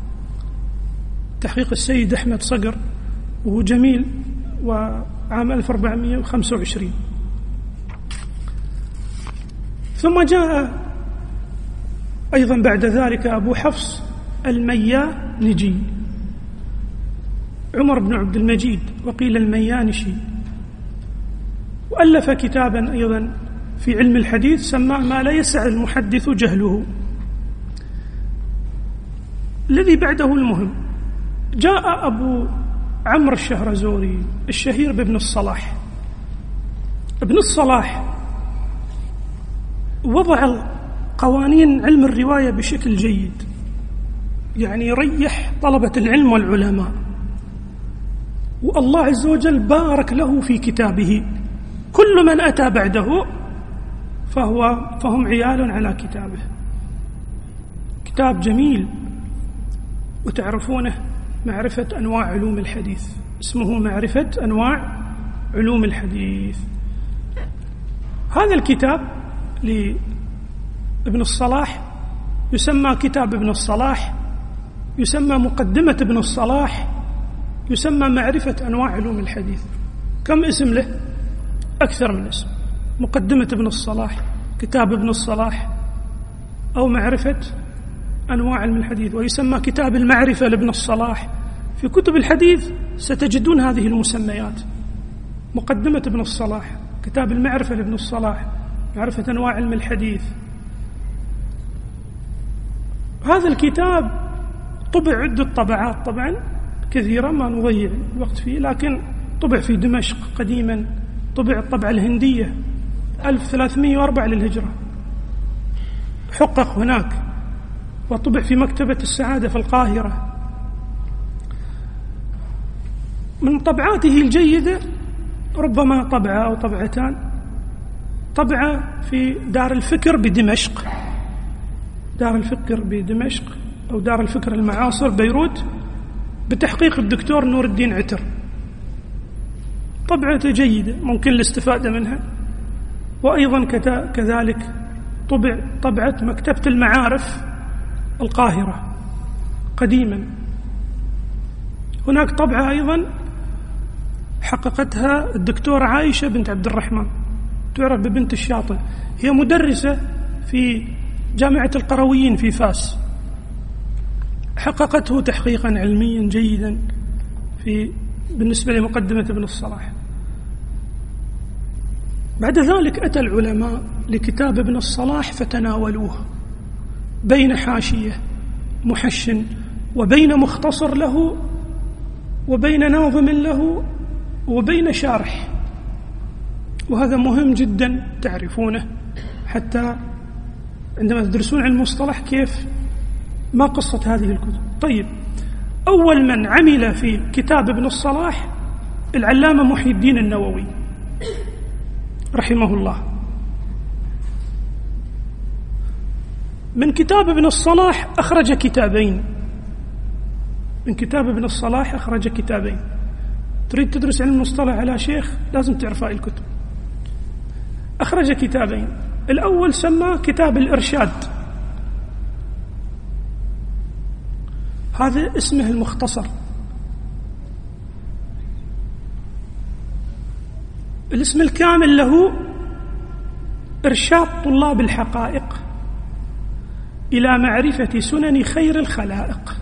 تحقيق السيد أحمد صقر، وهو جميل، وعام ألف وأربعمائة وخمسة وعشرين. ثم جاء أيضا بعد ذلك أبو حفص الميانجي عمر بن عبد المجيد، وقيل الميانشي، وألف كتابا أيضا في علم الحديث سماه ما لا يسع المحدث جهله. الذي بعده المهم. جاء أبو عمرو الشهرزوري الشهير بابن الصلاح. ابن الصلاح وضع قوانين علم الرواية بشكل جيد، يعني يريح طلبة العلم والعلماء، والله عز وجل بارك له في كتابه. كل من أتى بعده فهو فهم عيال على كتابه. كتاب جميل وتعرفونه، معرفة أنواع علوم الحديث، اسمه معرفة أنواع علوم الحديث. هذا الكتاب لابن الصلاح يسمى كتاب ابن الصلاح، يسمى مقدمة ابن الصلاح، يسمى معرفة أنواع علوم الحديث. كم اسم له؟ أكثر من اسم. مقدمة ابن الصلاح، كتاب ابن الصلاح، أو معرفة أنواع علم الحديث، ويسمى كتاب المعرفة لابن الصلاح. في كتب الحديث ستجدون هذه المسميات: مقدمة ابن الصلاح، كتاب المعرفة لابن الصلاح، معرفة أنواع علم الحديث. هذا الكتاب طبع عدة طبعات طبعا كثيرة، ما نضيع الوقت فيه، لكن طبع في دمشق قديما، طبع الطبعة الهندية ألف وثلاثمائة وأربعة للهجرة، حقق هناك، وطبع في مكتبة السعادة في القاهرة. من طبعاته الجيدة ربما طبعة أو طبعتان. طبعة في دار الفكر بدمشق، دار الفكر بدمشق أو دار الفكر المعاصر بيروت، بتحقيق الدكتور نور الدين عتر. طبعة جيدة ممكن الاستفادة منها. وأيضا كذلك طبع طبعة مكتبة المعارف القاهرة قديما. هناك طبعة أيضا حققتها الدكتورة عائشة بنت عبد الرحمن، تعرف ببنت الشاطئ، هي مدرسة في جامعة القرويين في فاس، حققته تحقيقا علميا جيدا في بالنسبة لمقدمة ابن الصلاح. بعد ذلك أتى العلماء لكتاب ابن الصلاح فتناولوه بين حاشية محشن، وبين مختصر له، وبين ناظم له، وبين شارح. وهذا مهم جدا تعرفونه حتى عندما تدرسون علم المصطلح كيف ما قصة هذه الكتب. طيب، أول من عمل في كتاب ابن الصلاح العلامة محي الدين النووي رحمه الله. من كتاب ابن الصلاح أخرج كتابين، من كتاب ابن الصلاح أخرج كتابين. تريد تدرس علم المصطلح على شيخ لازم تعرف هاي الكتب. أخرج كتابين، الأول سمى كتاب الإرشاد، هذا اسمه المختصر. الاسم الكامل له إرشاد طلاب الحقائق إلى معرفة سنن خير الخلائق.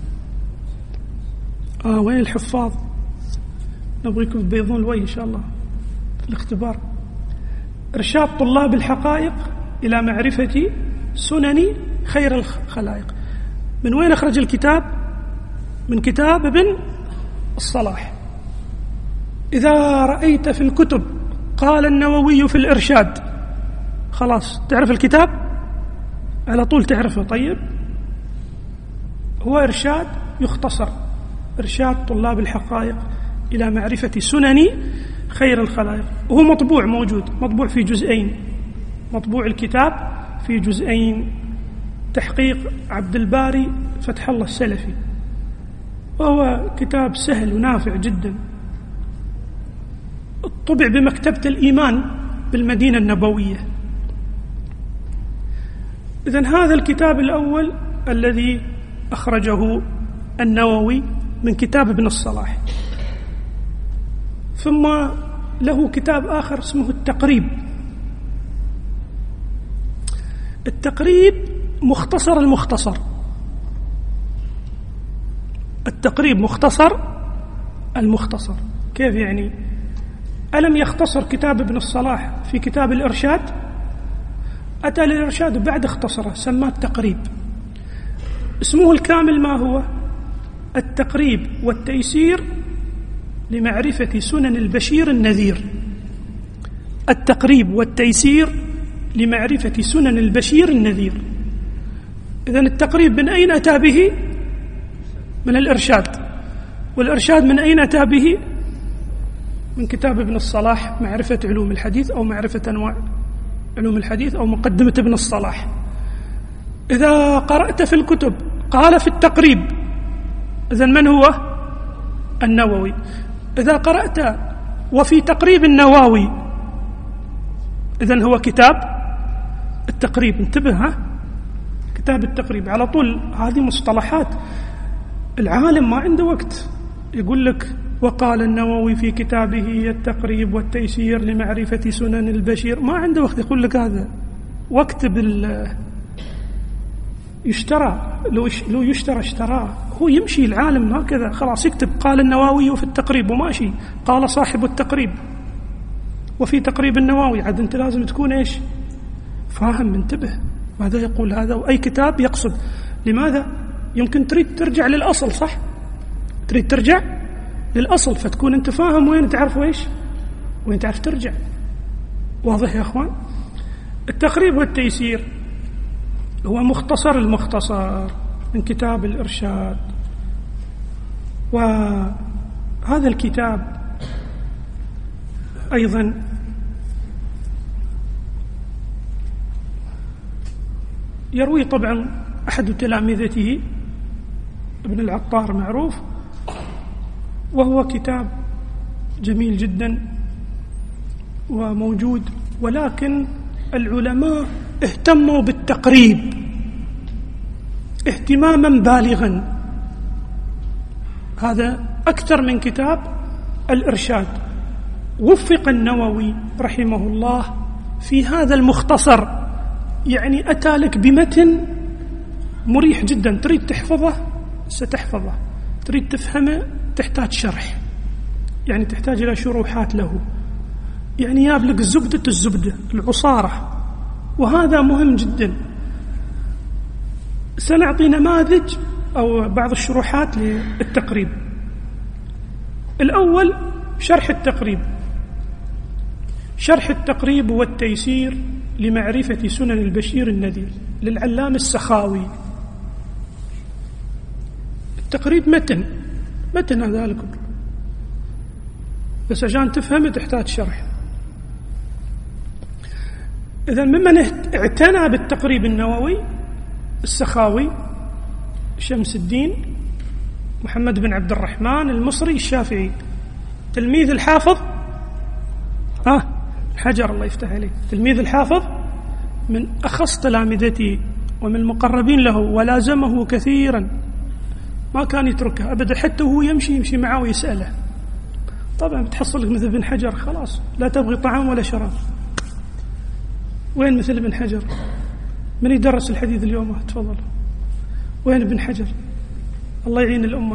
آه وين الحفاظ؟ نبغيكم تبيضون الوجه إن شاء الله في الاختبار. إرشاد طلاب الحقائق إلى معرفة سنن خير الخلائق. من وين أخرج الكتاب؟ من كتاب ابن الصلاح. إذا رأيت في الكتب قال النووي في الإرشاد، خلاص تعرف الكتاب على طول تعرفه. طيب، هو إرشاد يختصر، إرشاد طلاب الحقائق إلى معرفة سنن خير الخلائق، وهو مطبوع موجود، مطبوع في جزئين، مطبوع الكتاب في جزئين، تحقيق عبد الباري فتح الله السلفي، وهو كتاب سهل ونافع جدا. طبع بمكتبة الإيمان بالمدينة النبوية. إذن هذا الكتاب الأول الذي أخرجه النووي من كتاب ابن الصلاح. ثم له كتاب آخر اسمه التقريب. التقريب مختصر المختصر، التقريب مختصر المختصر. كيف يعني؟ ألم يختصر كتاب ابن الصلاح في كتاب الإرشاد؟ أتى للإرشاد وبعد اختصره سماه التقريب. اسمه الكامل ما هو؟ التقريب والتيسير لمعرفة سنن البشير النذير. التقريب والتيسير لمعرفة سنن البشير النذير. إذن التقريب من أين أتى به؟ من الإرشاد. والإرشاد من أين أتى به؟ من كتاب ابن الصلاح معرفة علوم الحديث أو معرفة أنواع علوم الحديث أو مقدمة ابن الصلاح. إذا قرأت في الكتب قال في التقريب، إذن من هو؟ النووي. إذا قرأت وفي تقريب النووي، إذن هو كتاب التقريب. انتبه، ها، كتاب التقريب على طول. هذه مصطلحات العالم ما عنده وقت يقول لك وقال النووي في كتابه التقريب والتيسير لمعرفة سنن البشير، ما عنده وقت يقول لك هذا. وقت بال يشترى، لو لو يشترى اشتراه. هو يمشي العالم هكذا، خلاص يكتب قال النووي في التقريب وماشي، قال صاحب التقريب وفي تقريب النووي. عاد أنت لازم تكون إيش؟ فاهم، انتبه ماذا يقول هذا وأي كتاب يقصد. لماذا؟ يمكن تريد ترجع للأصل، صح؟ تريد ترجع للأصل، فتكون أنت فاهم وين تعرف إيش، وين تعرف ترجع. واضح يا أخوان؟ التقريب والتيسير هو مختصر المختصر من كتاب الإرشاد. وهذا الكتاب أيضا يروي طبعا أحد تلامذته ابن العطار معروف، وهو كتاب جميل جدا وموجود، ولكن العلماء اهتموا بالتقريب اهتماما بالغا. هذا أكثر من كتاب الإرشاد. وفق النووي رحمه الله في هذا المختصر، يعني أتى لك بمتن مريح جدا. تريد تحفظه ستحفظه، تريد تفهمه تحتاج شرح، يعني تحتاج إلى شروحات له، يعني يابلك زبدة الزبدة العصارة، وهذا مهم جدا. سنعطي نماذج أو بعض الشروحات للتقريب. الأول شرح التقريب. شرح التقريب والتيسير لمعرفة سنن البشير النذير للعلامة السخاوي. التقريب متن متن هذا الكبر، بس عشان تفهم تحتاج شرح. إذن ممن اعتنى بالتقريب النووي السخاوي شمس الدين محمد بن عبد الرحمن المصري الشافعي، تلميذ الحافظ آه حجر، الله يفتح عليه، تلميذ الحافظ، من أخص تلامذته ومن المقربين له، ولازمه كثيرا، ما كان يتركه أبدا، حتى وهو يمشي يمشي معه ويسأله. طبعا بتحصل لك مثل ابن حجر، خلاص لا تبغي طعام ولا شراب. وين مثل ابن حجر؟ من يدرس الحديث اليوم؟ تفضل. وين ابن حجر؟ الله يعين الأمة.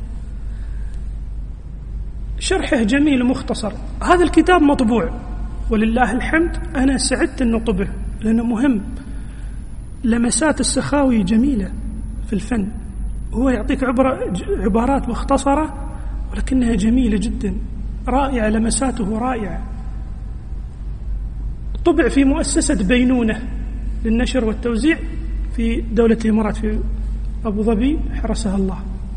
شرحه جميل ومختصر. هذا الكتاب مطبوع ولله الحمد، أنا سعدت أنه طبع لأنه مهم. لمسات السخاوي جميلة في الفن، هو يعطيك عبارات مختصرة ولكنها جميلة جدا، رائعة، لمساته رائعة. طبع في مؤسسة بينونة للنشر والتوزيع في دولة الإمارات في أبو ظبي حرسها الله.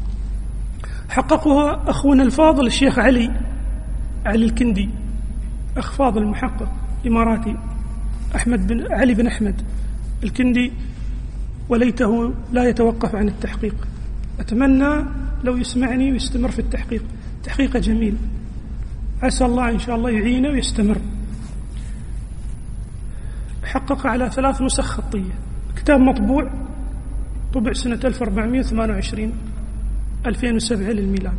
حققه أخونا الفاضل الشيخ علي علي الكندي، أخ فاضل محقق إماراتي، أحمد بن علي بن أحمد الكندي، وليته لا يتوقف عن التحقيق. أتمنى لو يسمعني ويستمر في التحقيق، تحقيقه جميل، عسى الله إن شاء الله يعينه ويستمر. حقق على ثلاث نسخ خطية. كتاب مطبوع، طبع سنة ألف وأربعمائة وثمانية وعشرين ألفين وسبعة للميلاد.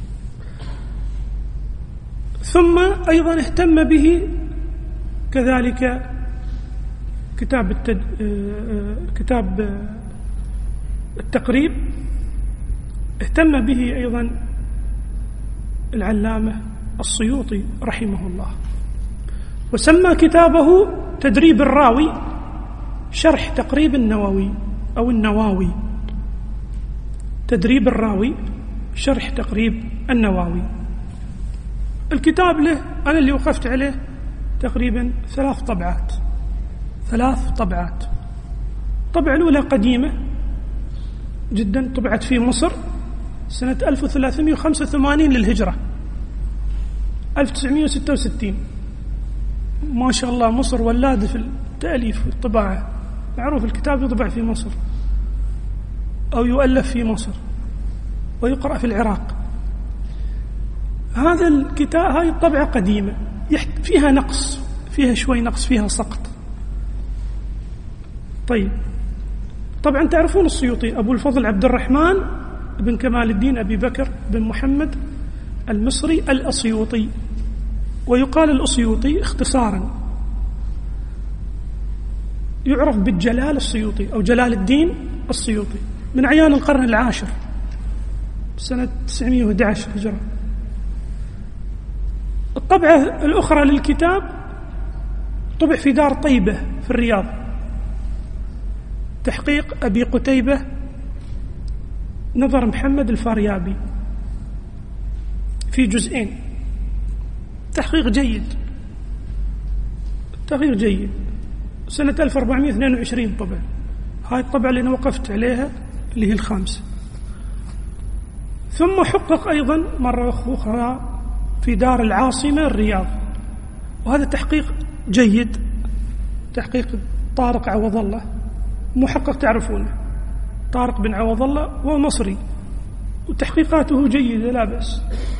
ثم أيضا اهتم به كذلك كتاب التد... كتاب التقريب، اهتم به أيضا العلامة السيوطي رحمه الله، وسمى كتابه تدريب الراوي شرح تقريب النووي أو النواوي. تدريب الراوي شرح تقريب النووي. الكتاب له أنا اللي وقفت عليه تقريبا ثلاث طبعات ثلاث طبعات الطبعة الأولى قديمة جدا، طبعت في مصر سنة ألف وثلاثمائة وخمسة وثمانين للهجرة، ألف وتسعمائة وستة وستين. ما شاء الله مصر ولادة في التأليف والطباعة، معروف الكتاب يطبع في مصر أو يؤلف في مصر ويقرأ في العراق. هذا الكتاب هاي الطبعة قديمة فيها نقص، فيها شوي نقص، فيها سقط. طيب طبعا تعرفون السيوطي أبو الفضل عبد الرحمن بن كمال الدين أبي بكر بن محمد المصري الأسيوطي، ويقال الأسيوطي اختصارا، يعرف بالجلال السيوطي أو جلال الدين السيوطي، من أعيان القرن العاشر سنة تسعمائة وأحد عشر هجرة. الطبعة الأخرى للكتاب طبع في دار طيبة في الرياض، تحقيق أبي قتيبة نظر محمد الفاريابي، في جزئين، تحقيق جيد، تحقيق جيد، سنة ألف وأربعمائة واثنين وعشرين طبعا. هاي الطبعة اللي أنا وقفت عليها اللي هي الخامسة. ثم حقق أيضا مرة أخرى في دار العاصمة الرياض، وهذا تحقيق جيد، تحقيق طارق عوض الله، محقق تعرفونه طارق بن عوض الله، هو مصري وتحقيقاته جيدة لا بأس.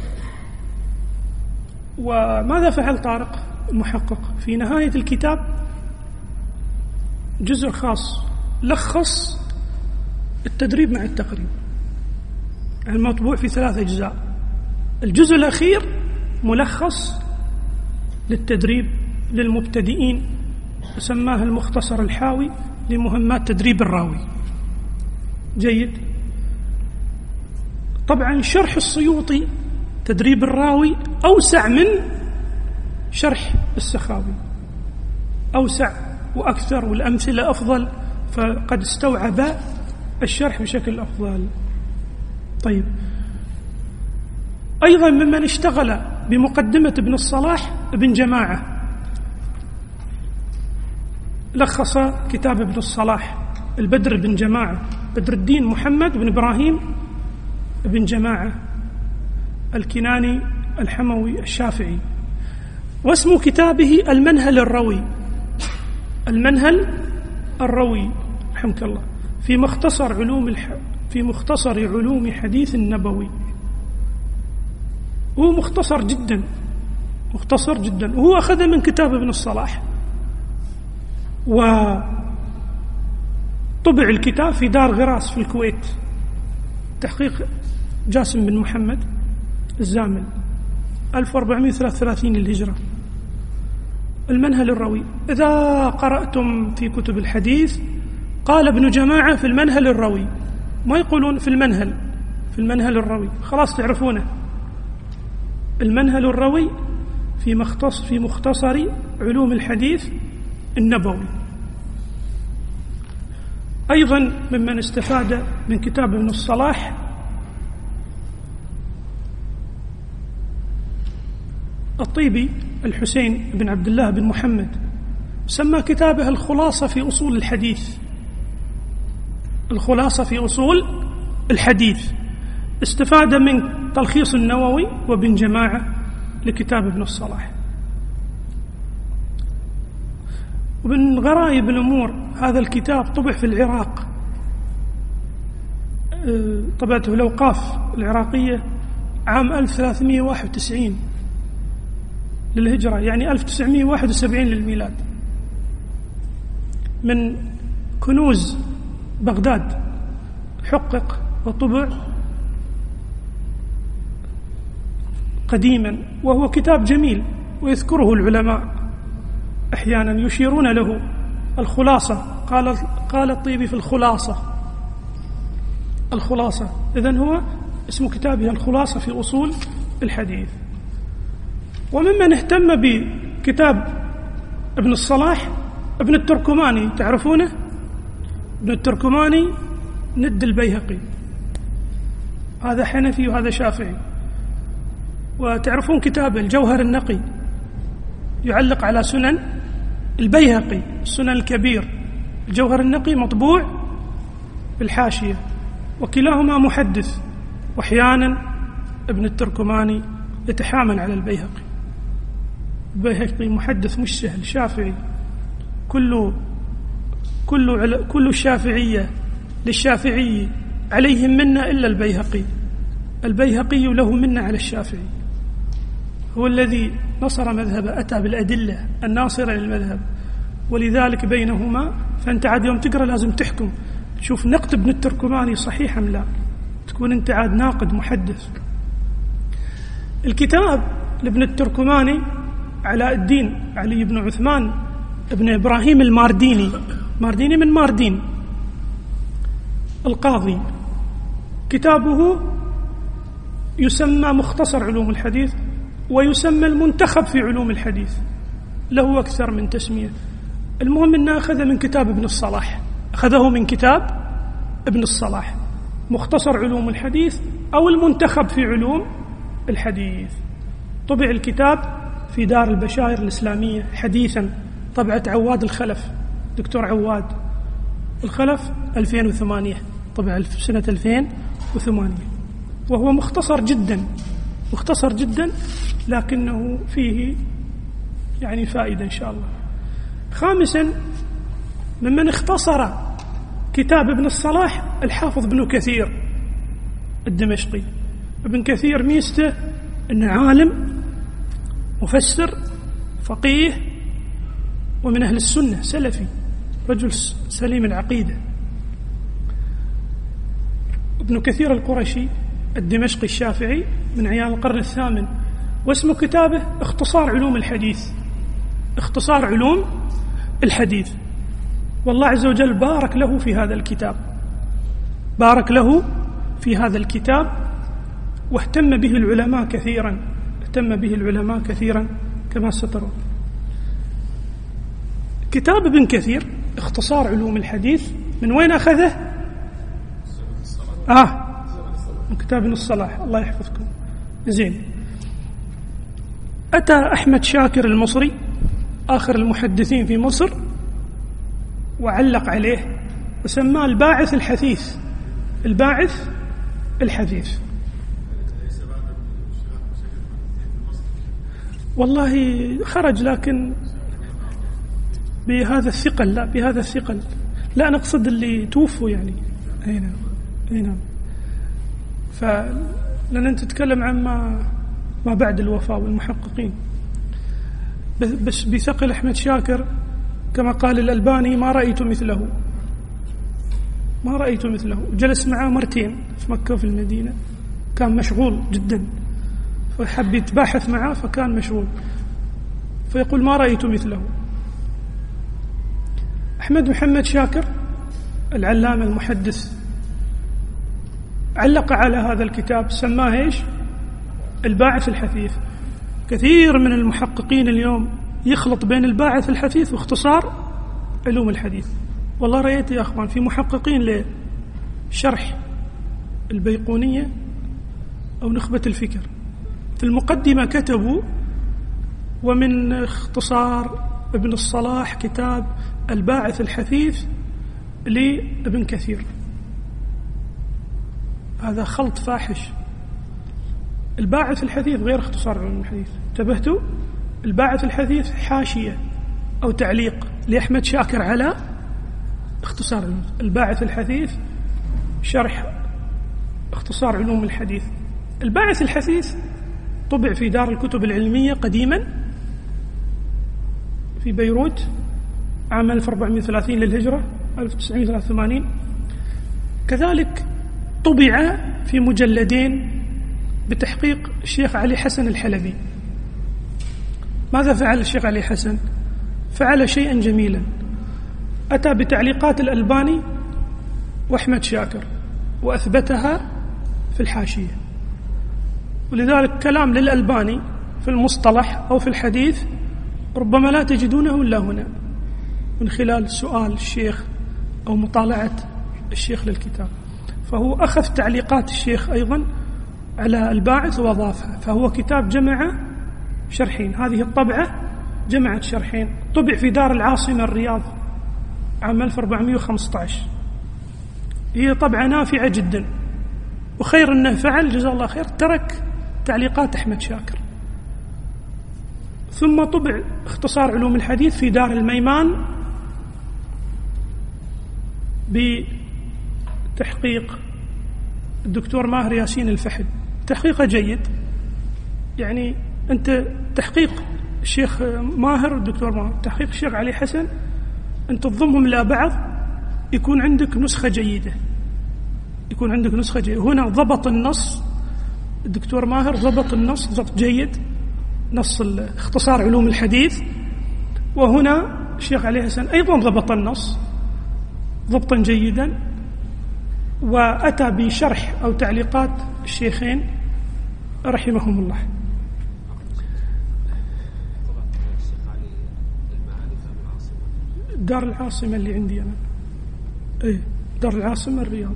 وماذا فعل طارق المحقق؟ في نهاية الكتاب جزء خاص لخص التدريب مع التقريب، المطبوع في ثلاث أجزاء. الجزء الأخير ملخص للتدريب للمبتدئين، سماه المختصر الحاوي لمهمات تدريب الراوي. جيد. طبعا شرح السيوطي تدريب الراوي أوسع من شرح السخاوي، أوسع وأكثر والأمثلة أفضل، فقد استوعب الشرح بشكل أفضل. طيب أيضا ممن اشتغل بمقدمة ابن الصلاح ابن جماعة، لخص كتاب ابن الصلاح البدر بن جماعة، بدر الدين محمد بن إبراهيم بن جماعة الكناني الحموي الشافعي، واسم كتابه المنهل الروي، المنهل الروي رحمك الله، في مختصر علوم الح... في مختصر علوم حديث النبوي. هو مختصر جدا، مختصر جدا، وهو أخذ من كتاب ابن الصلاح، وطبع الكتاب في دار غراس في الكويت، تحقيق جاسم بن محمد الزامل، ألف وأربعمائة وثلاثة وثلاثين للهجرة. المنهل الروي، إذا قرأتم في كتب الحديث قال ابن جماعة في المنهل الروي، ما يقولون في المنهل، في المنهل الروي، خلاص تعرفونه. المنهل الروي في مختص في مختصر علوم الحديث النبوي. أيضا ممن استفاد من كتاب ابن الصلاح الطيبي الحسين بن عبد الله بن محمد، سمى كتابه الخلاصة في أصول الحديث، الخلاصة في أصول الحديث. استفاد من تلخيص النووي وابن جماعة لكتاب ابن الصلاح. ومن غرائب الأمور هذا الكتاب طبع في العراق، طبعته الأوقاف العراقية عام ألف وثلاثمائة وواحد وتسعين للهجرة، يعني ألف وتسعمائة وواحد وسبعين للميلاد، من كنوز بغداد، حقق وطبع قديما، وهو كتاب جميل، ويذكره العلماء أحيانا يشيرون له الخلاصة، قال قال الطيبي في الخلاصة، الخلاصة، إذن هو اسم كتابه الخلاصة في أصول الحديث. وممن اهتم بكتاب ابن الصلاح ابن التركماني، تعرفونه؟ ابن التركماني ند البيهقي، هذا حنفي وهذا شافعي. وتعرفون كتاب الجوهر النقي يعلق على سنن البيهقي، السنن الكبير. الجوهر النقي مطبوع بالحاشية، وكلاهما محدث، وأحيانا ابن التركماني يتحامل على البيهقي. البيهقي محدث مش سهل، شافعي، كل كل كل الشافعية للشافعي عليهم منة إلا البيهقي. البيهقي له منة على الشافعي، هو الذي نصر مذهبه، أتى بالأدلة الناصرة للمذهب. ولذلك بينهما، فأنت عاد يوم تقرأ لازم تحكم، تشوف نقد ابن التركماني صحيح أم لا، تكون أنت عاد ناقد محدث. الكتاب لابن التركماني علاء الدين علي بن عثمان ابن إبراهيم المارديني، مارديني من ماردين القاضي، كتابه يسمى مختصر علوم الحديث، ويسمى المنتخب في علوم الحديث، له أكثر من تسمية. المهم أنه أخذ من كتاب ابن الصلاح، أخذه من كتاب ابن الصلاح، مختصر علوم الحديث أو المنتخب في علوم الحديث. طبع الكتاب في دار البشائر الإسلامية حديثا، طبعة عواد الخلف، دكتور عواد الخلف ألفين وثمانية، طبع في سنة ألفين وثمانية، وهو مختصر جدا، مختصر جدا، لكنه فيه يعني فائدة إن شاء الله. خامسا، ممن اختصر كتاب ابن الصلاح الحافظ ابن كثير الدمشقي. ابن كثير ميزته أنه عالم مفسر فقيه ومن أهل السنة، سلفي، رجل سليم العقيدة. ابن كثير القرشي الدمشقي الشافعي من عيال القرن الثامن، واسم كتابه اختصار علوم الحديث، اختصار علوم الحديث. والله عز وجل بارك له في هذا الكتاب، بارك له في هذا الكتاب، واهتم به العلماء كثيرا، اهتم به العلماء كثيرا كما سترون. كتاب ابن كثير اختصار علوم الحديث من وين أخذه؟ آه من كتاب ابن الصلاح، الله يحفظكم. زين. أتى أحمد شاكر المصري آخر المحدثين في مصر وعلق عليه وسماه الباعث الحثيث، الباعث الحثيث. والله خرج، لكن بهذا الثقل، لا بهذا الثقل، لا نقصد اللي توفوا يعني. أي نعم، أي نعم. فلن أنت تتكلم عن ما ما بعد الوفاة والمحققين. بس بثقل أحمد شاكر كما قال الألباني ما رأيت مثله، ما رأيت مثله. جلس معه مرتين في مكة وفي المدينة، كان مشغول جدا، فحب يتباحث معه فكان مشغول، فيقول ما رأيت مثله. أحمد محمد شاكر العلامة المحدث علق على هذا الكتاب، سماه إيش؟ الباعث الحثيث. كثير من المحققين اليوم يخلط بين الباعث الحثيث واختصار علوم الحديث. والله رأيت يا أخوان في محققين لشرح البيقونية أو نخبة الفكر، في المقدمة كتبوا ومن اختصار ابن الصلاح كتاب الباعث الحثيث لابن كثير. هذا خلط فاحش. الباعث الحثيث غير اختصار علوم الحديث، انتبهتوا؟ الباعث الحثيث حاشية أو تعليق لأحمد شاكر على اختصار علوم. الباعث الحثيث شرح اختصار علوم الحديث. الباعث الحثيث طبع في دار الكتب العلمية قديما في بيروت عام ألف وأربعمائة وثلاثين للهجرة، ألف وتسعمائة وثلاثة وثمانين. كذلك طبع في مجلدين بتحقيق الشيخ علي حسن الحلبي. ماذا فعل الشيخ علي حسن؟ فعل شيئا جميلا، أتى بتعليقات الألباني وأحمد شاكر وأثبتها في الحاشية. ولذلك كلام للألباني في المصطلح أو في الحديث ربما لا تجدونه إلا هنا، من خلال سؤال الشيخ أو مطالعة الشيخ للكتاب. فهو أخذ تعليقات الشيخ أيضا على الباعث وأضافها، فهو كتاب جمع شرحين. هذه الطبعة جمعت شرحين، طبع في دار العاصمة الرياض عام ألف وأربعمائة وخمسة عشر. هي طبعة نافعة جدا، وخير أنه فعل جزاه الله خير ترك تعليقات أحمد شاكر. ثم طبع اختصار علوم الحديث في دار الميمان بتحقيق الدكتور ماهر ياسين الفحل، تحقيقه جيد. يعني أنت تحقيق الشيخ ماهر والدكتور ماهر، تحقيق الشيخ علي حسن، أنت تضمهم إلى بعض يكون عندك نسخة جيدة، يكون عندك نسخة جيدة. هنا ضبط النص، الدكتور ماهر ضبط النص ضبط جيد، نص اختصار علوم الحديث، وهنا الشيخ علي حسن أيضا ضبط النص ضبطا جيدا، وأتى بشرح أو تعليقات الشيخين رحمهم الله. دار العاصمة اللي عندي أنا، إيه دار العاصمة الرياض.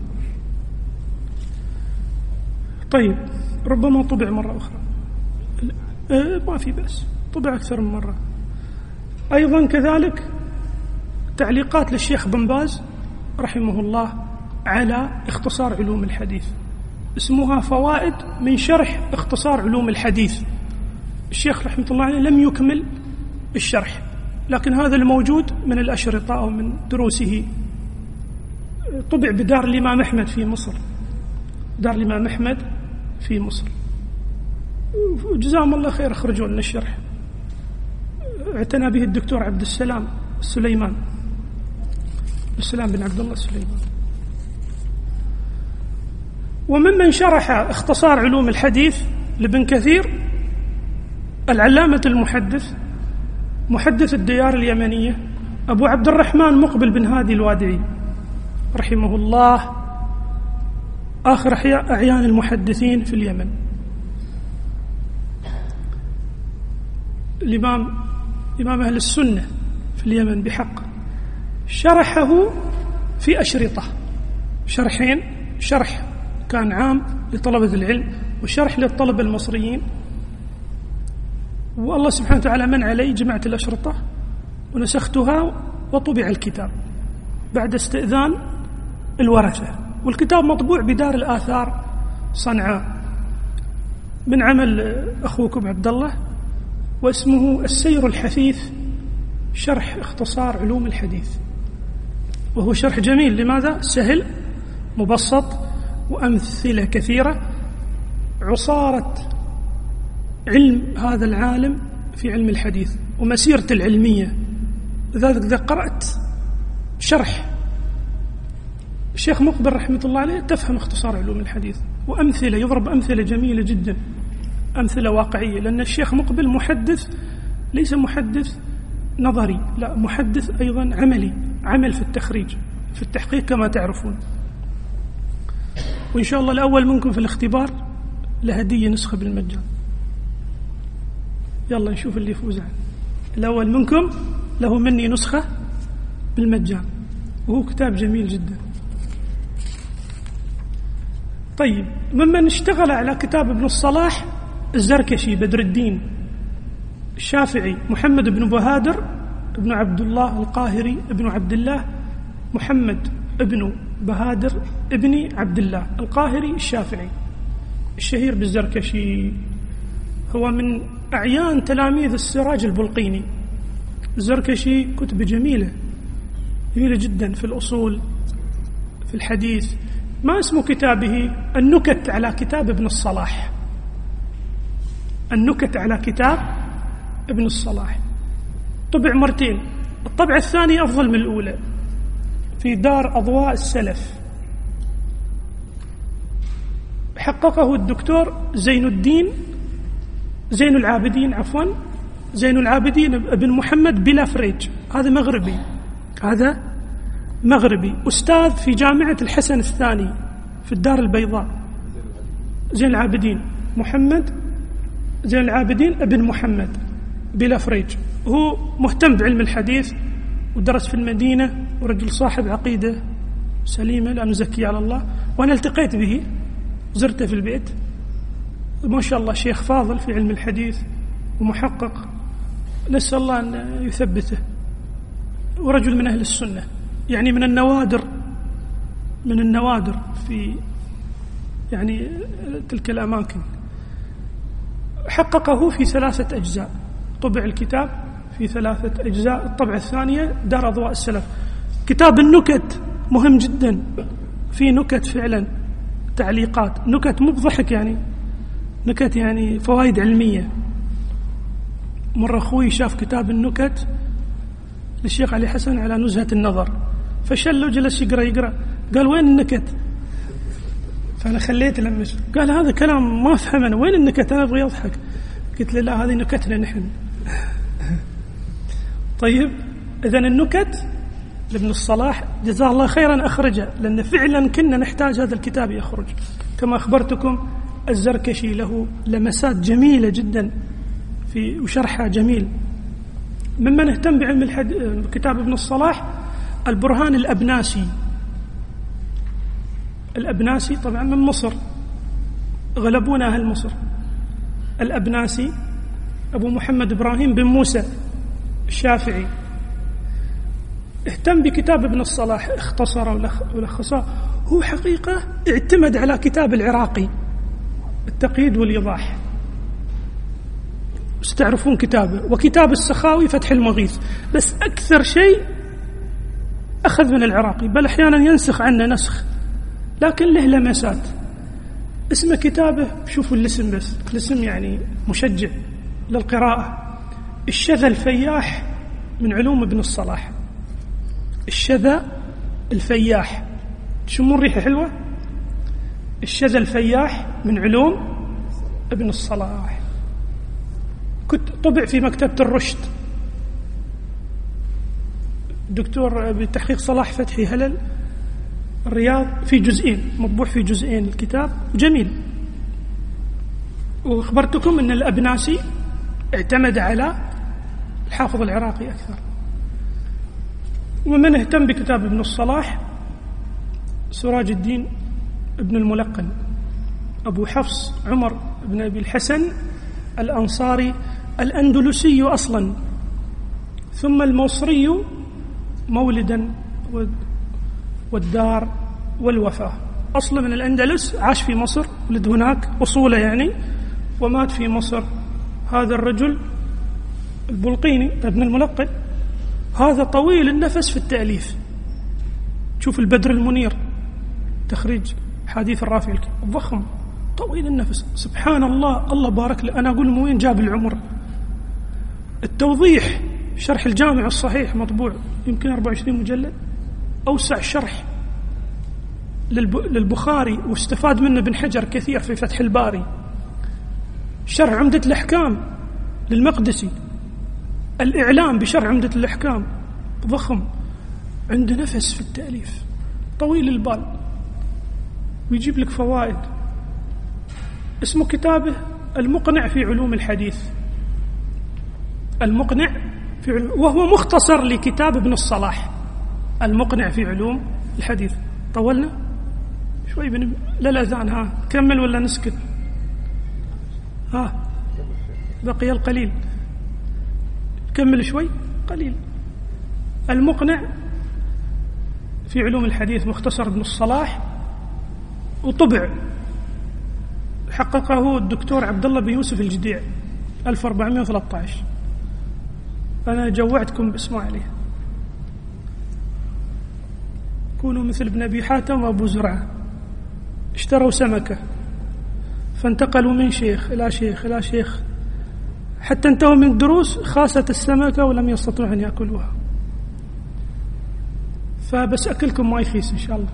طيب ربما طبع مرة أخرى، إيه ما في بس، طبع أكثر من مرة. أيضا كذلك تعليقات للشيخ بن باز رحمه الله على اختصار علوم الحديث، اسمها فوائد من شرح اختصار علوم الحديث. الشيخ رحمه الله عليه لم يكمل الشرح، لكن هذا الموجود من الأشرطة أو من دروسه. طبع بدار الإمام أحمد في مصر، دار الإمام أحمد في مصر، جزاهم الله خير أخرجوا لنا الشرح، اعتنى به الدكتور عبد السلام السليمان، السلام بن عبد الله السليمان. وممن شرح اختصار علوم الحديث لابن كثير العلامة المحدث محدث الديار اليمنية أبو عبد الرحمن مقبل بن هادي الوادعي رحمه الله، آخر أعيان المحدثين في اليمن. الإمام إمام أهل السنة في اليمن بحق، شرحه في أشرطة، شرحين، شرح كان عام لطلبة العلم وشرح للطلبة المصريين. والله سبحانه وتعالى من علي، جمعت الأشرطة ونسختها وطبع الكتاب بعد استئذان الورثة، والكتاب مطبوع بدار الآثار صنعاء من عمل أخوكم عبد الله، واسمه السير الحثيث شرح اختصار علوم الحديث، وهو شرح جميل. لماذا؟ سهل مبسط وأمثلة كثيرة، عصارة علم هذا العالم في علم الحديث ومسيرته العلمية. لذلك إذا قرأت شرح الشيخ مقبل رحمة الله عليه تفهم اختصار علوم الحديث، وأمثلة يضرب أمثلة جميلة جدا، أمثلة واقعية، لأن الشيخ مقبل محدث ليس محدث نظري، لا محدث أيضا عملي، عمل في التخريج في التحقيق كما تعرفون. وإن شاء الله الأول منكم في الاختبار لهدية نسخة بالمجان، يلا نشوف اللي يفوز عنه. الأول منكم له مني نسخة بالمجان، وهو كتاب جميل جدا. طيب ممن اشتغل على كتاب ابن الصلاح الزركشي بدر الدين الشافعي محمد بن بهادر ابن عبد الله القاهري ابن عبد الله محمد ابن بهادر ابن عبد الله القاهري الشافعي الشهير بالزركشي، هو من أعيان تلاميذ السراج البلقيني. الزركشي كتب جميلة جميلة جدا في الأصول في الحديث. ما اسم كتابه؟ النكت على كتاب ابن الصلاح، النكت على كتاب ابن الصلاح، طبع مرتين، الطبعة الثانية أفضل من الأولى في دار أضواء السلف، حققه الدكتور زين الدين زين العابدين عفوا زين العابدين ابن محمد بلا فريج، هذا مغربي، هذا مغربي أستاذ في جامعة الحسن الثاني في الدار البيضاء. زين العابدين محمد زين العابدين ابن محمد بلا فريج، هو مهتم بعلم الحديث ودرس في المدينة، ورجل صاحب عقيدة سليمة لا نزكي على الله، وأنا التقيت به، زرته في البيت، ما شاء الله شيخ فاضل في علم الحديث ومحقق، نسأل الله أن يثبته، ورجل من أهل السنة، يعني من النوادر من النوادر في يعني تلك الأماكن. حققه في ثلاثة أجزاء، طبع الكتاب في ثلاثة أجزاء، الطبعة الثانية دار أضواء السلف. كتاب النكت مهم جدا، في نكت فعلا، تعليقات، نكت مو بضحك يعني، نكت يعني فوائد علمية. مرة أخوي شاف كتاب النكت للشيخ علي حسن على نزهة النظر، فشل وجلس يقرأ يقرأ، قال وين النكت؟ فأنا خليت لمس، قال هذا كلام ما أفهم أنا، وين النكت؟ أنا أبغى أضحك. قلت له لا، هذه نكتنا نحن. طيب إذن النكت لابن الصلاح جزاه الله خيرا أخرجه، لأن فعلا كنا نحتاج هذا الكتاب يخرج. كما أخبرتكم الزركشي له لمسات جميلة جدا في وشرحها جميل. ممن اهتم بعلم الحد... كتاب ابن الصلاح البرهان الأبناسي. الأبناسي طبعا من مصر، غلبونا أهل مصر. الأبناسي أبو محمد إبراهيم بن موسى الشافعي، اهتم بكتاب ابن الصلاح، اختصره ولخصه. هو حقيقة اعتمد على كتاب العراقي التقييد والإيضاح، استعرفون كتابه، وكتاب السخاوي فتح المغيث، بس أكثر شيء أخذ من العراقي، بل أحيانا ينسخ عنه نسخ، لكن له لمسات. اسم كتابه، شوفوا الاسم بس، الاسم يعني مشجع للقراءة، الشذا الفياح من علوم ابن الصلاح. الشذا الفياح، تشمون ريحة حلوة؟ الشذا الفياح من علوم ابن الصلاح. كنت طبع في مكتبة الرشد، دكتور بتحقيق صلاح فتحي هلل الرياض، في جزئين، مطبوع في جزئين الكتاب، جميل. وأخبرتكم أن الأبناسي اعتمد على الحافظ العراقي أكثر. ومن اهتم بكتاب ابن الصلاح سراج الدين ابن الملقن أبو حفص عمر بن أبي الحسن الأنصاري الأندلسي أصلا، ثم المصري مولدا والدار والوفاة. أصلا من الأندلس، عاش في مصر، ولد هناك أصوله يعني، ومات في مصر. هذا الرجل البلقيني ابن الملقن هذا طويل النفس في التأليف. شوف البدر المنير تخريج حديث الرافع الضخم، طويل النفس، سبحان الله، الله بارك له. أنا أقول وين جاب العمر؟ التوضيح شرح الجامع الصحيح مطبوع يمكن أربعة وعشرين مجلد، أوسع شرح للبخاري، واستفاد منه ابن حجر كثير في فتح الباري. شرح عمدة الأحكام للمقدسي، الإعلام بشرح عمدة الأحكام ضخم، عنده نفس في التأليف، طويل البال، ويجيب لك فوائد. اسمه كتابه المقنع في علوم الحديث، المقنع في علوم، وهو مختصر لكتاب ابن الصلاح المقنع في علوم الحديث. طولنا شوي بن... للأذان، ها كمل ولا نسكت؟ ها بقي القليل، كمل شوي قليل. المقنع في علوم الحديث مختصر ابن الصلاح، وطبع حققه الدكتور عبد الله بن يوسف الجديع ألف وأربعمائة وثلاثة عشر. أنا جوعتكم باسمه عليه. كونوا مثل ابن أبي حاتم وأبو زرعة، اشتروا سمكة فانتقلوا من شيخ إلى شيخ إلى شيخ حتى انتهوا من الدروس، خاست السمكة ولم يستطيعوا أن يأكلوها. فبس أكلكم ما يخيس إن شاء الله.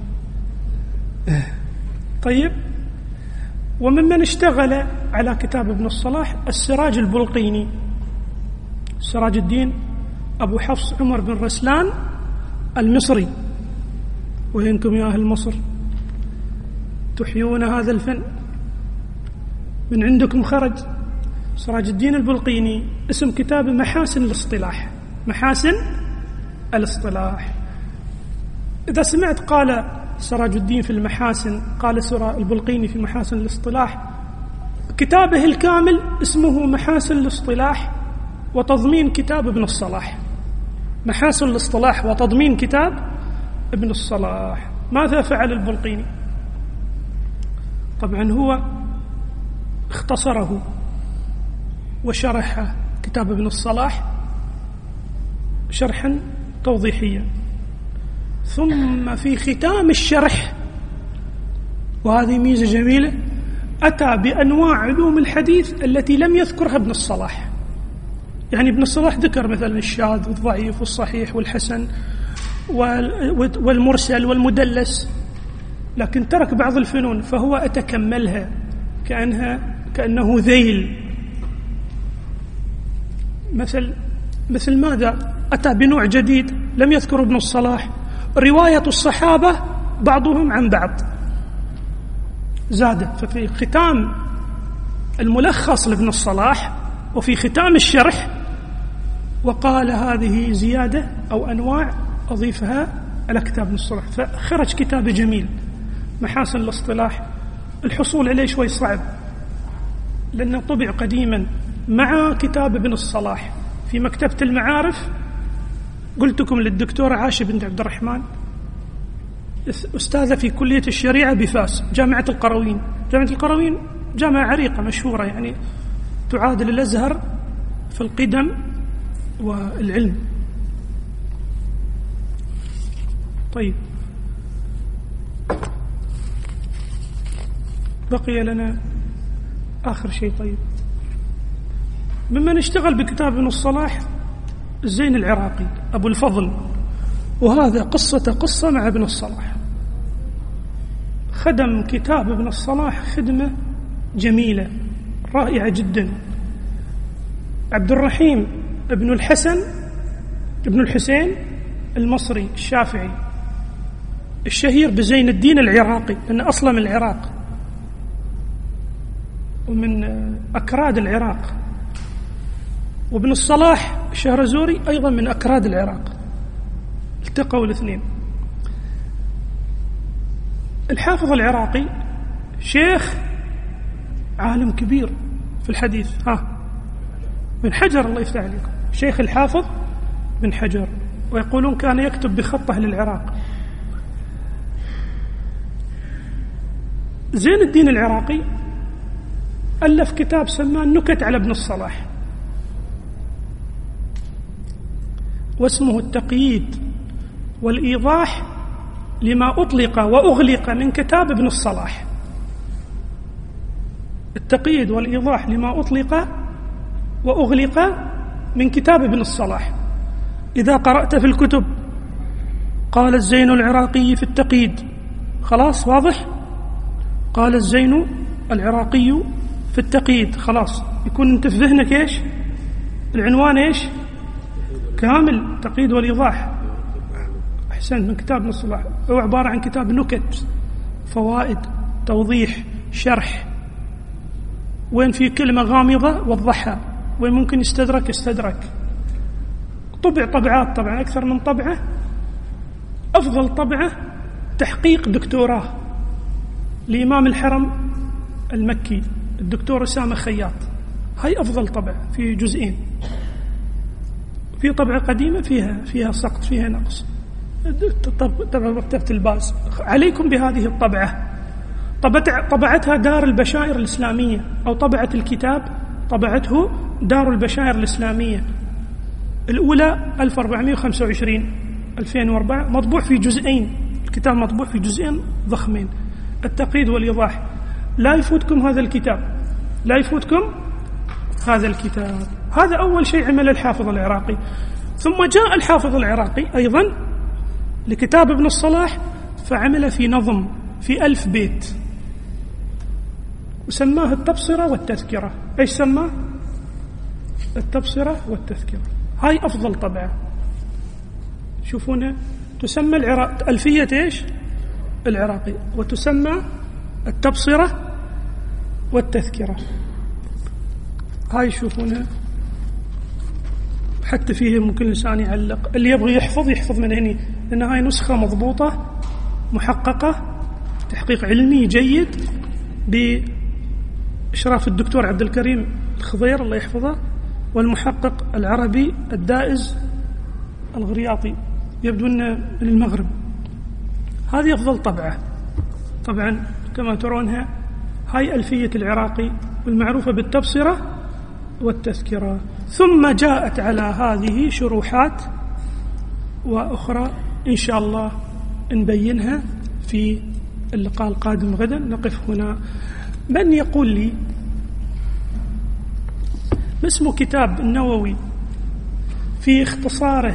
طيب، وممن اشتغل على كتاب ابن الصلاح السراج البلقيني، سراج الدين أبو حفص عمر بن رسلان المصري. وينكم يا أهل مصر تحيون هذا الفن، من عندكم خرج. سراج الدين البلقيني اسم كتابه محاسن الاصطلاح، محاسن الاصطلاح. إذا سمعت قال سراج الدين في المحاسن، قال سرى البلقيني في محاسن الاصطلاح، كتابه الكامل اسمه محاسن الاصطلاح وتضمين كتاب ابن الصلاح. محاسن الاصطلاح وتضمين كتاب ابن الصلاح. ماذا فعل البلقيني؟ طبعا هو اختصره وشرح كتاب ابن الصلاح شرحا توضيحيا، ثم في ختام الشرح، وهذه ميزة جميلة، أتى بأنواع علوم الحديث التي لم يذكرها ابن الصلاح. يعني ابن الصلاح ذكر مثلا الشاذ والضعيف والصحيح والحسن والمرسل والمدلس، لكن ترك بعض الفنون، فهو أتكملها كأنها كأنه ذيل. مثل مثل ماذا؟ أتى بنوع جديد لم يذكر ابن الصلاح، رواية الصحابة بعضهم عن بعض، زاد. ففي ختام الملخص لابن الصلاح وفي ختام الشرح وقال هذه زيادة أو أنواع أضيفها على كتاب ابن الصلاح، فخرج كتاب جميل محاسن الاصطلاح. الحصول عليه شوي صعب لأنه طبع قديما مع كتاب ابن الصلاح في مكتبة المعارف. قلتكم للدكتورة عاشة بنت عبد الرحمن، أستاذة في كلية الشريعة بفاس، جامعة القرويين. جامعة القرويين جامعة عريقة مشهورة، يعني تعادل الأزهر في القدم والعلم. طيب، بقي لنا آخر شيء. طيب، مما نشتغل بكتاب ابن الصلاح الزين العراقي أبو الفضل، وهذا قصة قصة مع ابن الصلاح. خدم كتاب ابن الصلاح خدمة جميلة رائعة جدا. عبد الرحيم ابن الحسن ابن الحسين المصري الشافعي الشهير بزين الدين العراقي، لأنه أصلا من العراق ومن أكراد العراق، وابن الصلاح الشهرزوري أيضا من أكراد العراق، التقوا الاثنين. الحافظ العراقي شيخ عالم كبير في الحديث، ها بن حجر، الله يفتح عليكم، شيخ الحافظ بن حجر، ويقولون كان يكتب بخطه للعراق. زين الدين العراقي ألف كتاب سماه النكت على ابن الصلاح، واسمه التقييد والإيضاح لما أطلق وأغلق من كتاب ابن الصلاح. التقييد والإيضاح لما أطلق وأغلق من كتاب ابن الصلاح. إذا قرأت في الكتب قال الزين العراقي في التقييد، خلاص واضح، قال الزين العراقي في التقييد، خلاص يكون انت في ذهنك ايش العنوان، ايش كامل، تقييد والإيضاح. أحسن، من كتاب ابن الصلاح. هو عبارة عن كتاب نكت، فوائد، توضيح، شرح، وين في كلمة غامضة وضحها، وين ممكن يستدرك استدرك. طبع طبعات طبعا أكثر من طبعة. أفضل طبعة تحقيق دكتوراه لإمام الحرم المكي الدكتور أسامة خياط، هاي أفضل طبعة في جزئين. في طبعة قديمة فيها فيها سقط، فيها نقص، طبعا مكتبة الباز. عليكم بهذه الطبعة، طبعتها دار البشائر الإسلامية، أو طبعة الكتاب طبعته دار البشائر الإسلامية الأولى ألف وأربعمائة وخمسة وعشرين ألفين وأربعة، مطبوع في جزئين، الكتاب مطبوع في جزئين ضخمين، التقييد والإيضاح. لا يفوتكم هذا الكتاب، لا يفوتكم هذا الكتاب. هذا أول شيء عمل الحافظ العراقي. ثم جاء الحافظ العراقي أيضا لكتاب ابن الصلاح فعمل في نظم في ألف بيت، وسماه التبصرة والتذكرة. إيش سماه؟ التبصرة والتذكرة. هاي أفضل طبعة، شوفونها، تسمى العراق ألفية إيش العراقي، وتسمى التبصرة والتذكرة. هاي شوفونها، حتى فيه ممكن لسان يعلق، اللي يبغي يحفظ يحفظ من هني، لأن هاي نسخة مضبوطة محققة تحقيق علمي جيد بإشراف الدكتور عبد الكريم الخضير الله يحفظه، والمحقق العربي الدائز الغرياطي، يبدو أنه من المغرب. هذه أفضل طبعة. طبعا كما ترونها هاي ألفية العراقي والمعروفة بالتبصرة والتذكرة. ثم جاءت على هذه شروحات وأخرى إن شاء الله نبينها في اللقاء القادم غدا. نقف هنا. من يقول لي ما اسم كتاب النووي في اختصاره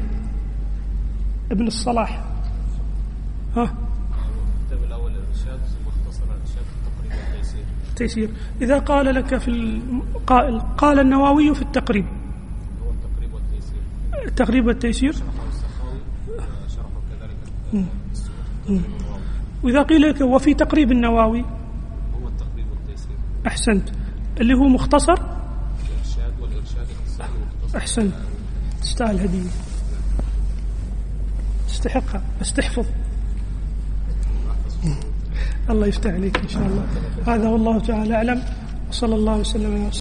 لابن الصلاح؟ ها الكتاب الأول الإرشاد مختصر الإرشاد التقريب والتيسير. تيسير. إذا قال لك في القائل قال النووي في التقريب، هو التقريب والتيسير. التقريب والتيسير. شرحه السخاوي شرحه كذلك. وإذا قيل لك وفي تقريب النووي هو التقريب والتيسير. أحسنت، اللي هو مختصر الإرشاد والإرشاد اختصار مختصر. أحسنت، تستاهل هدية، تستحقها، بس تحفظ. الله يفتح عليك إن شاء الله. هذا والله تعالى أعلم، وصلى الله وسلم على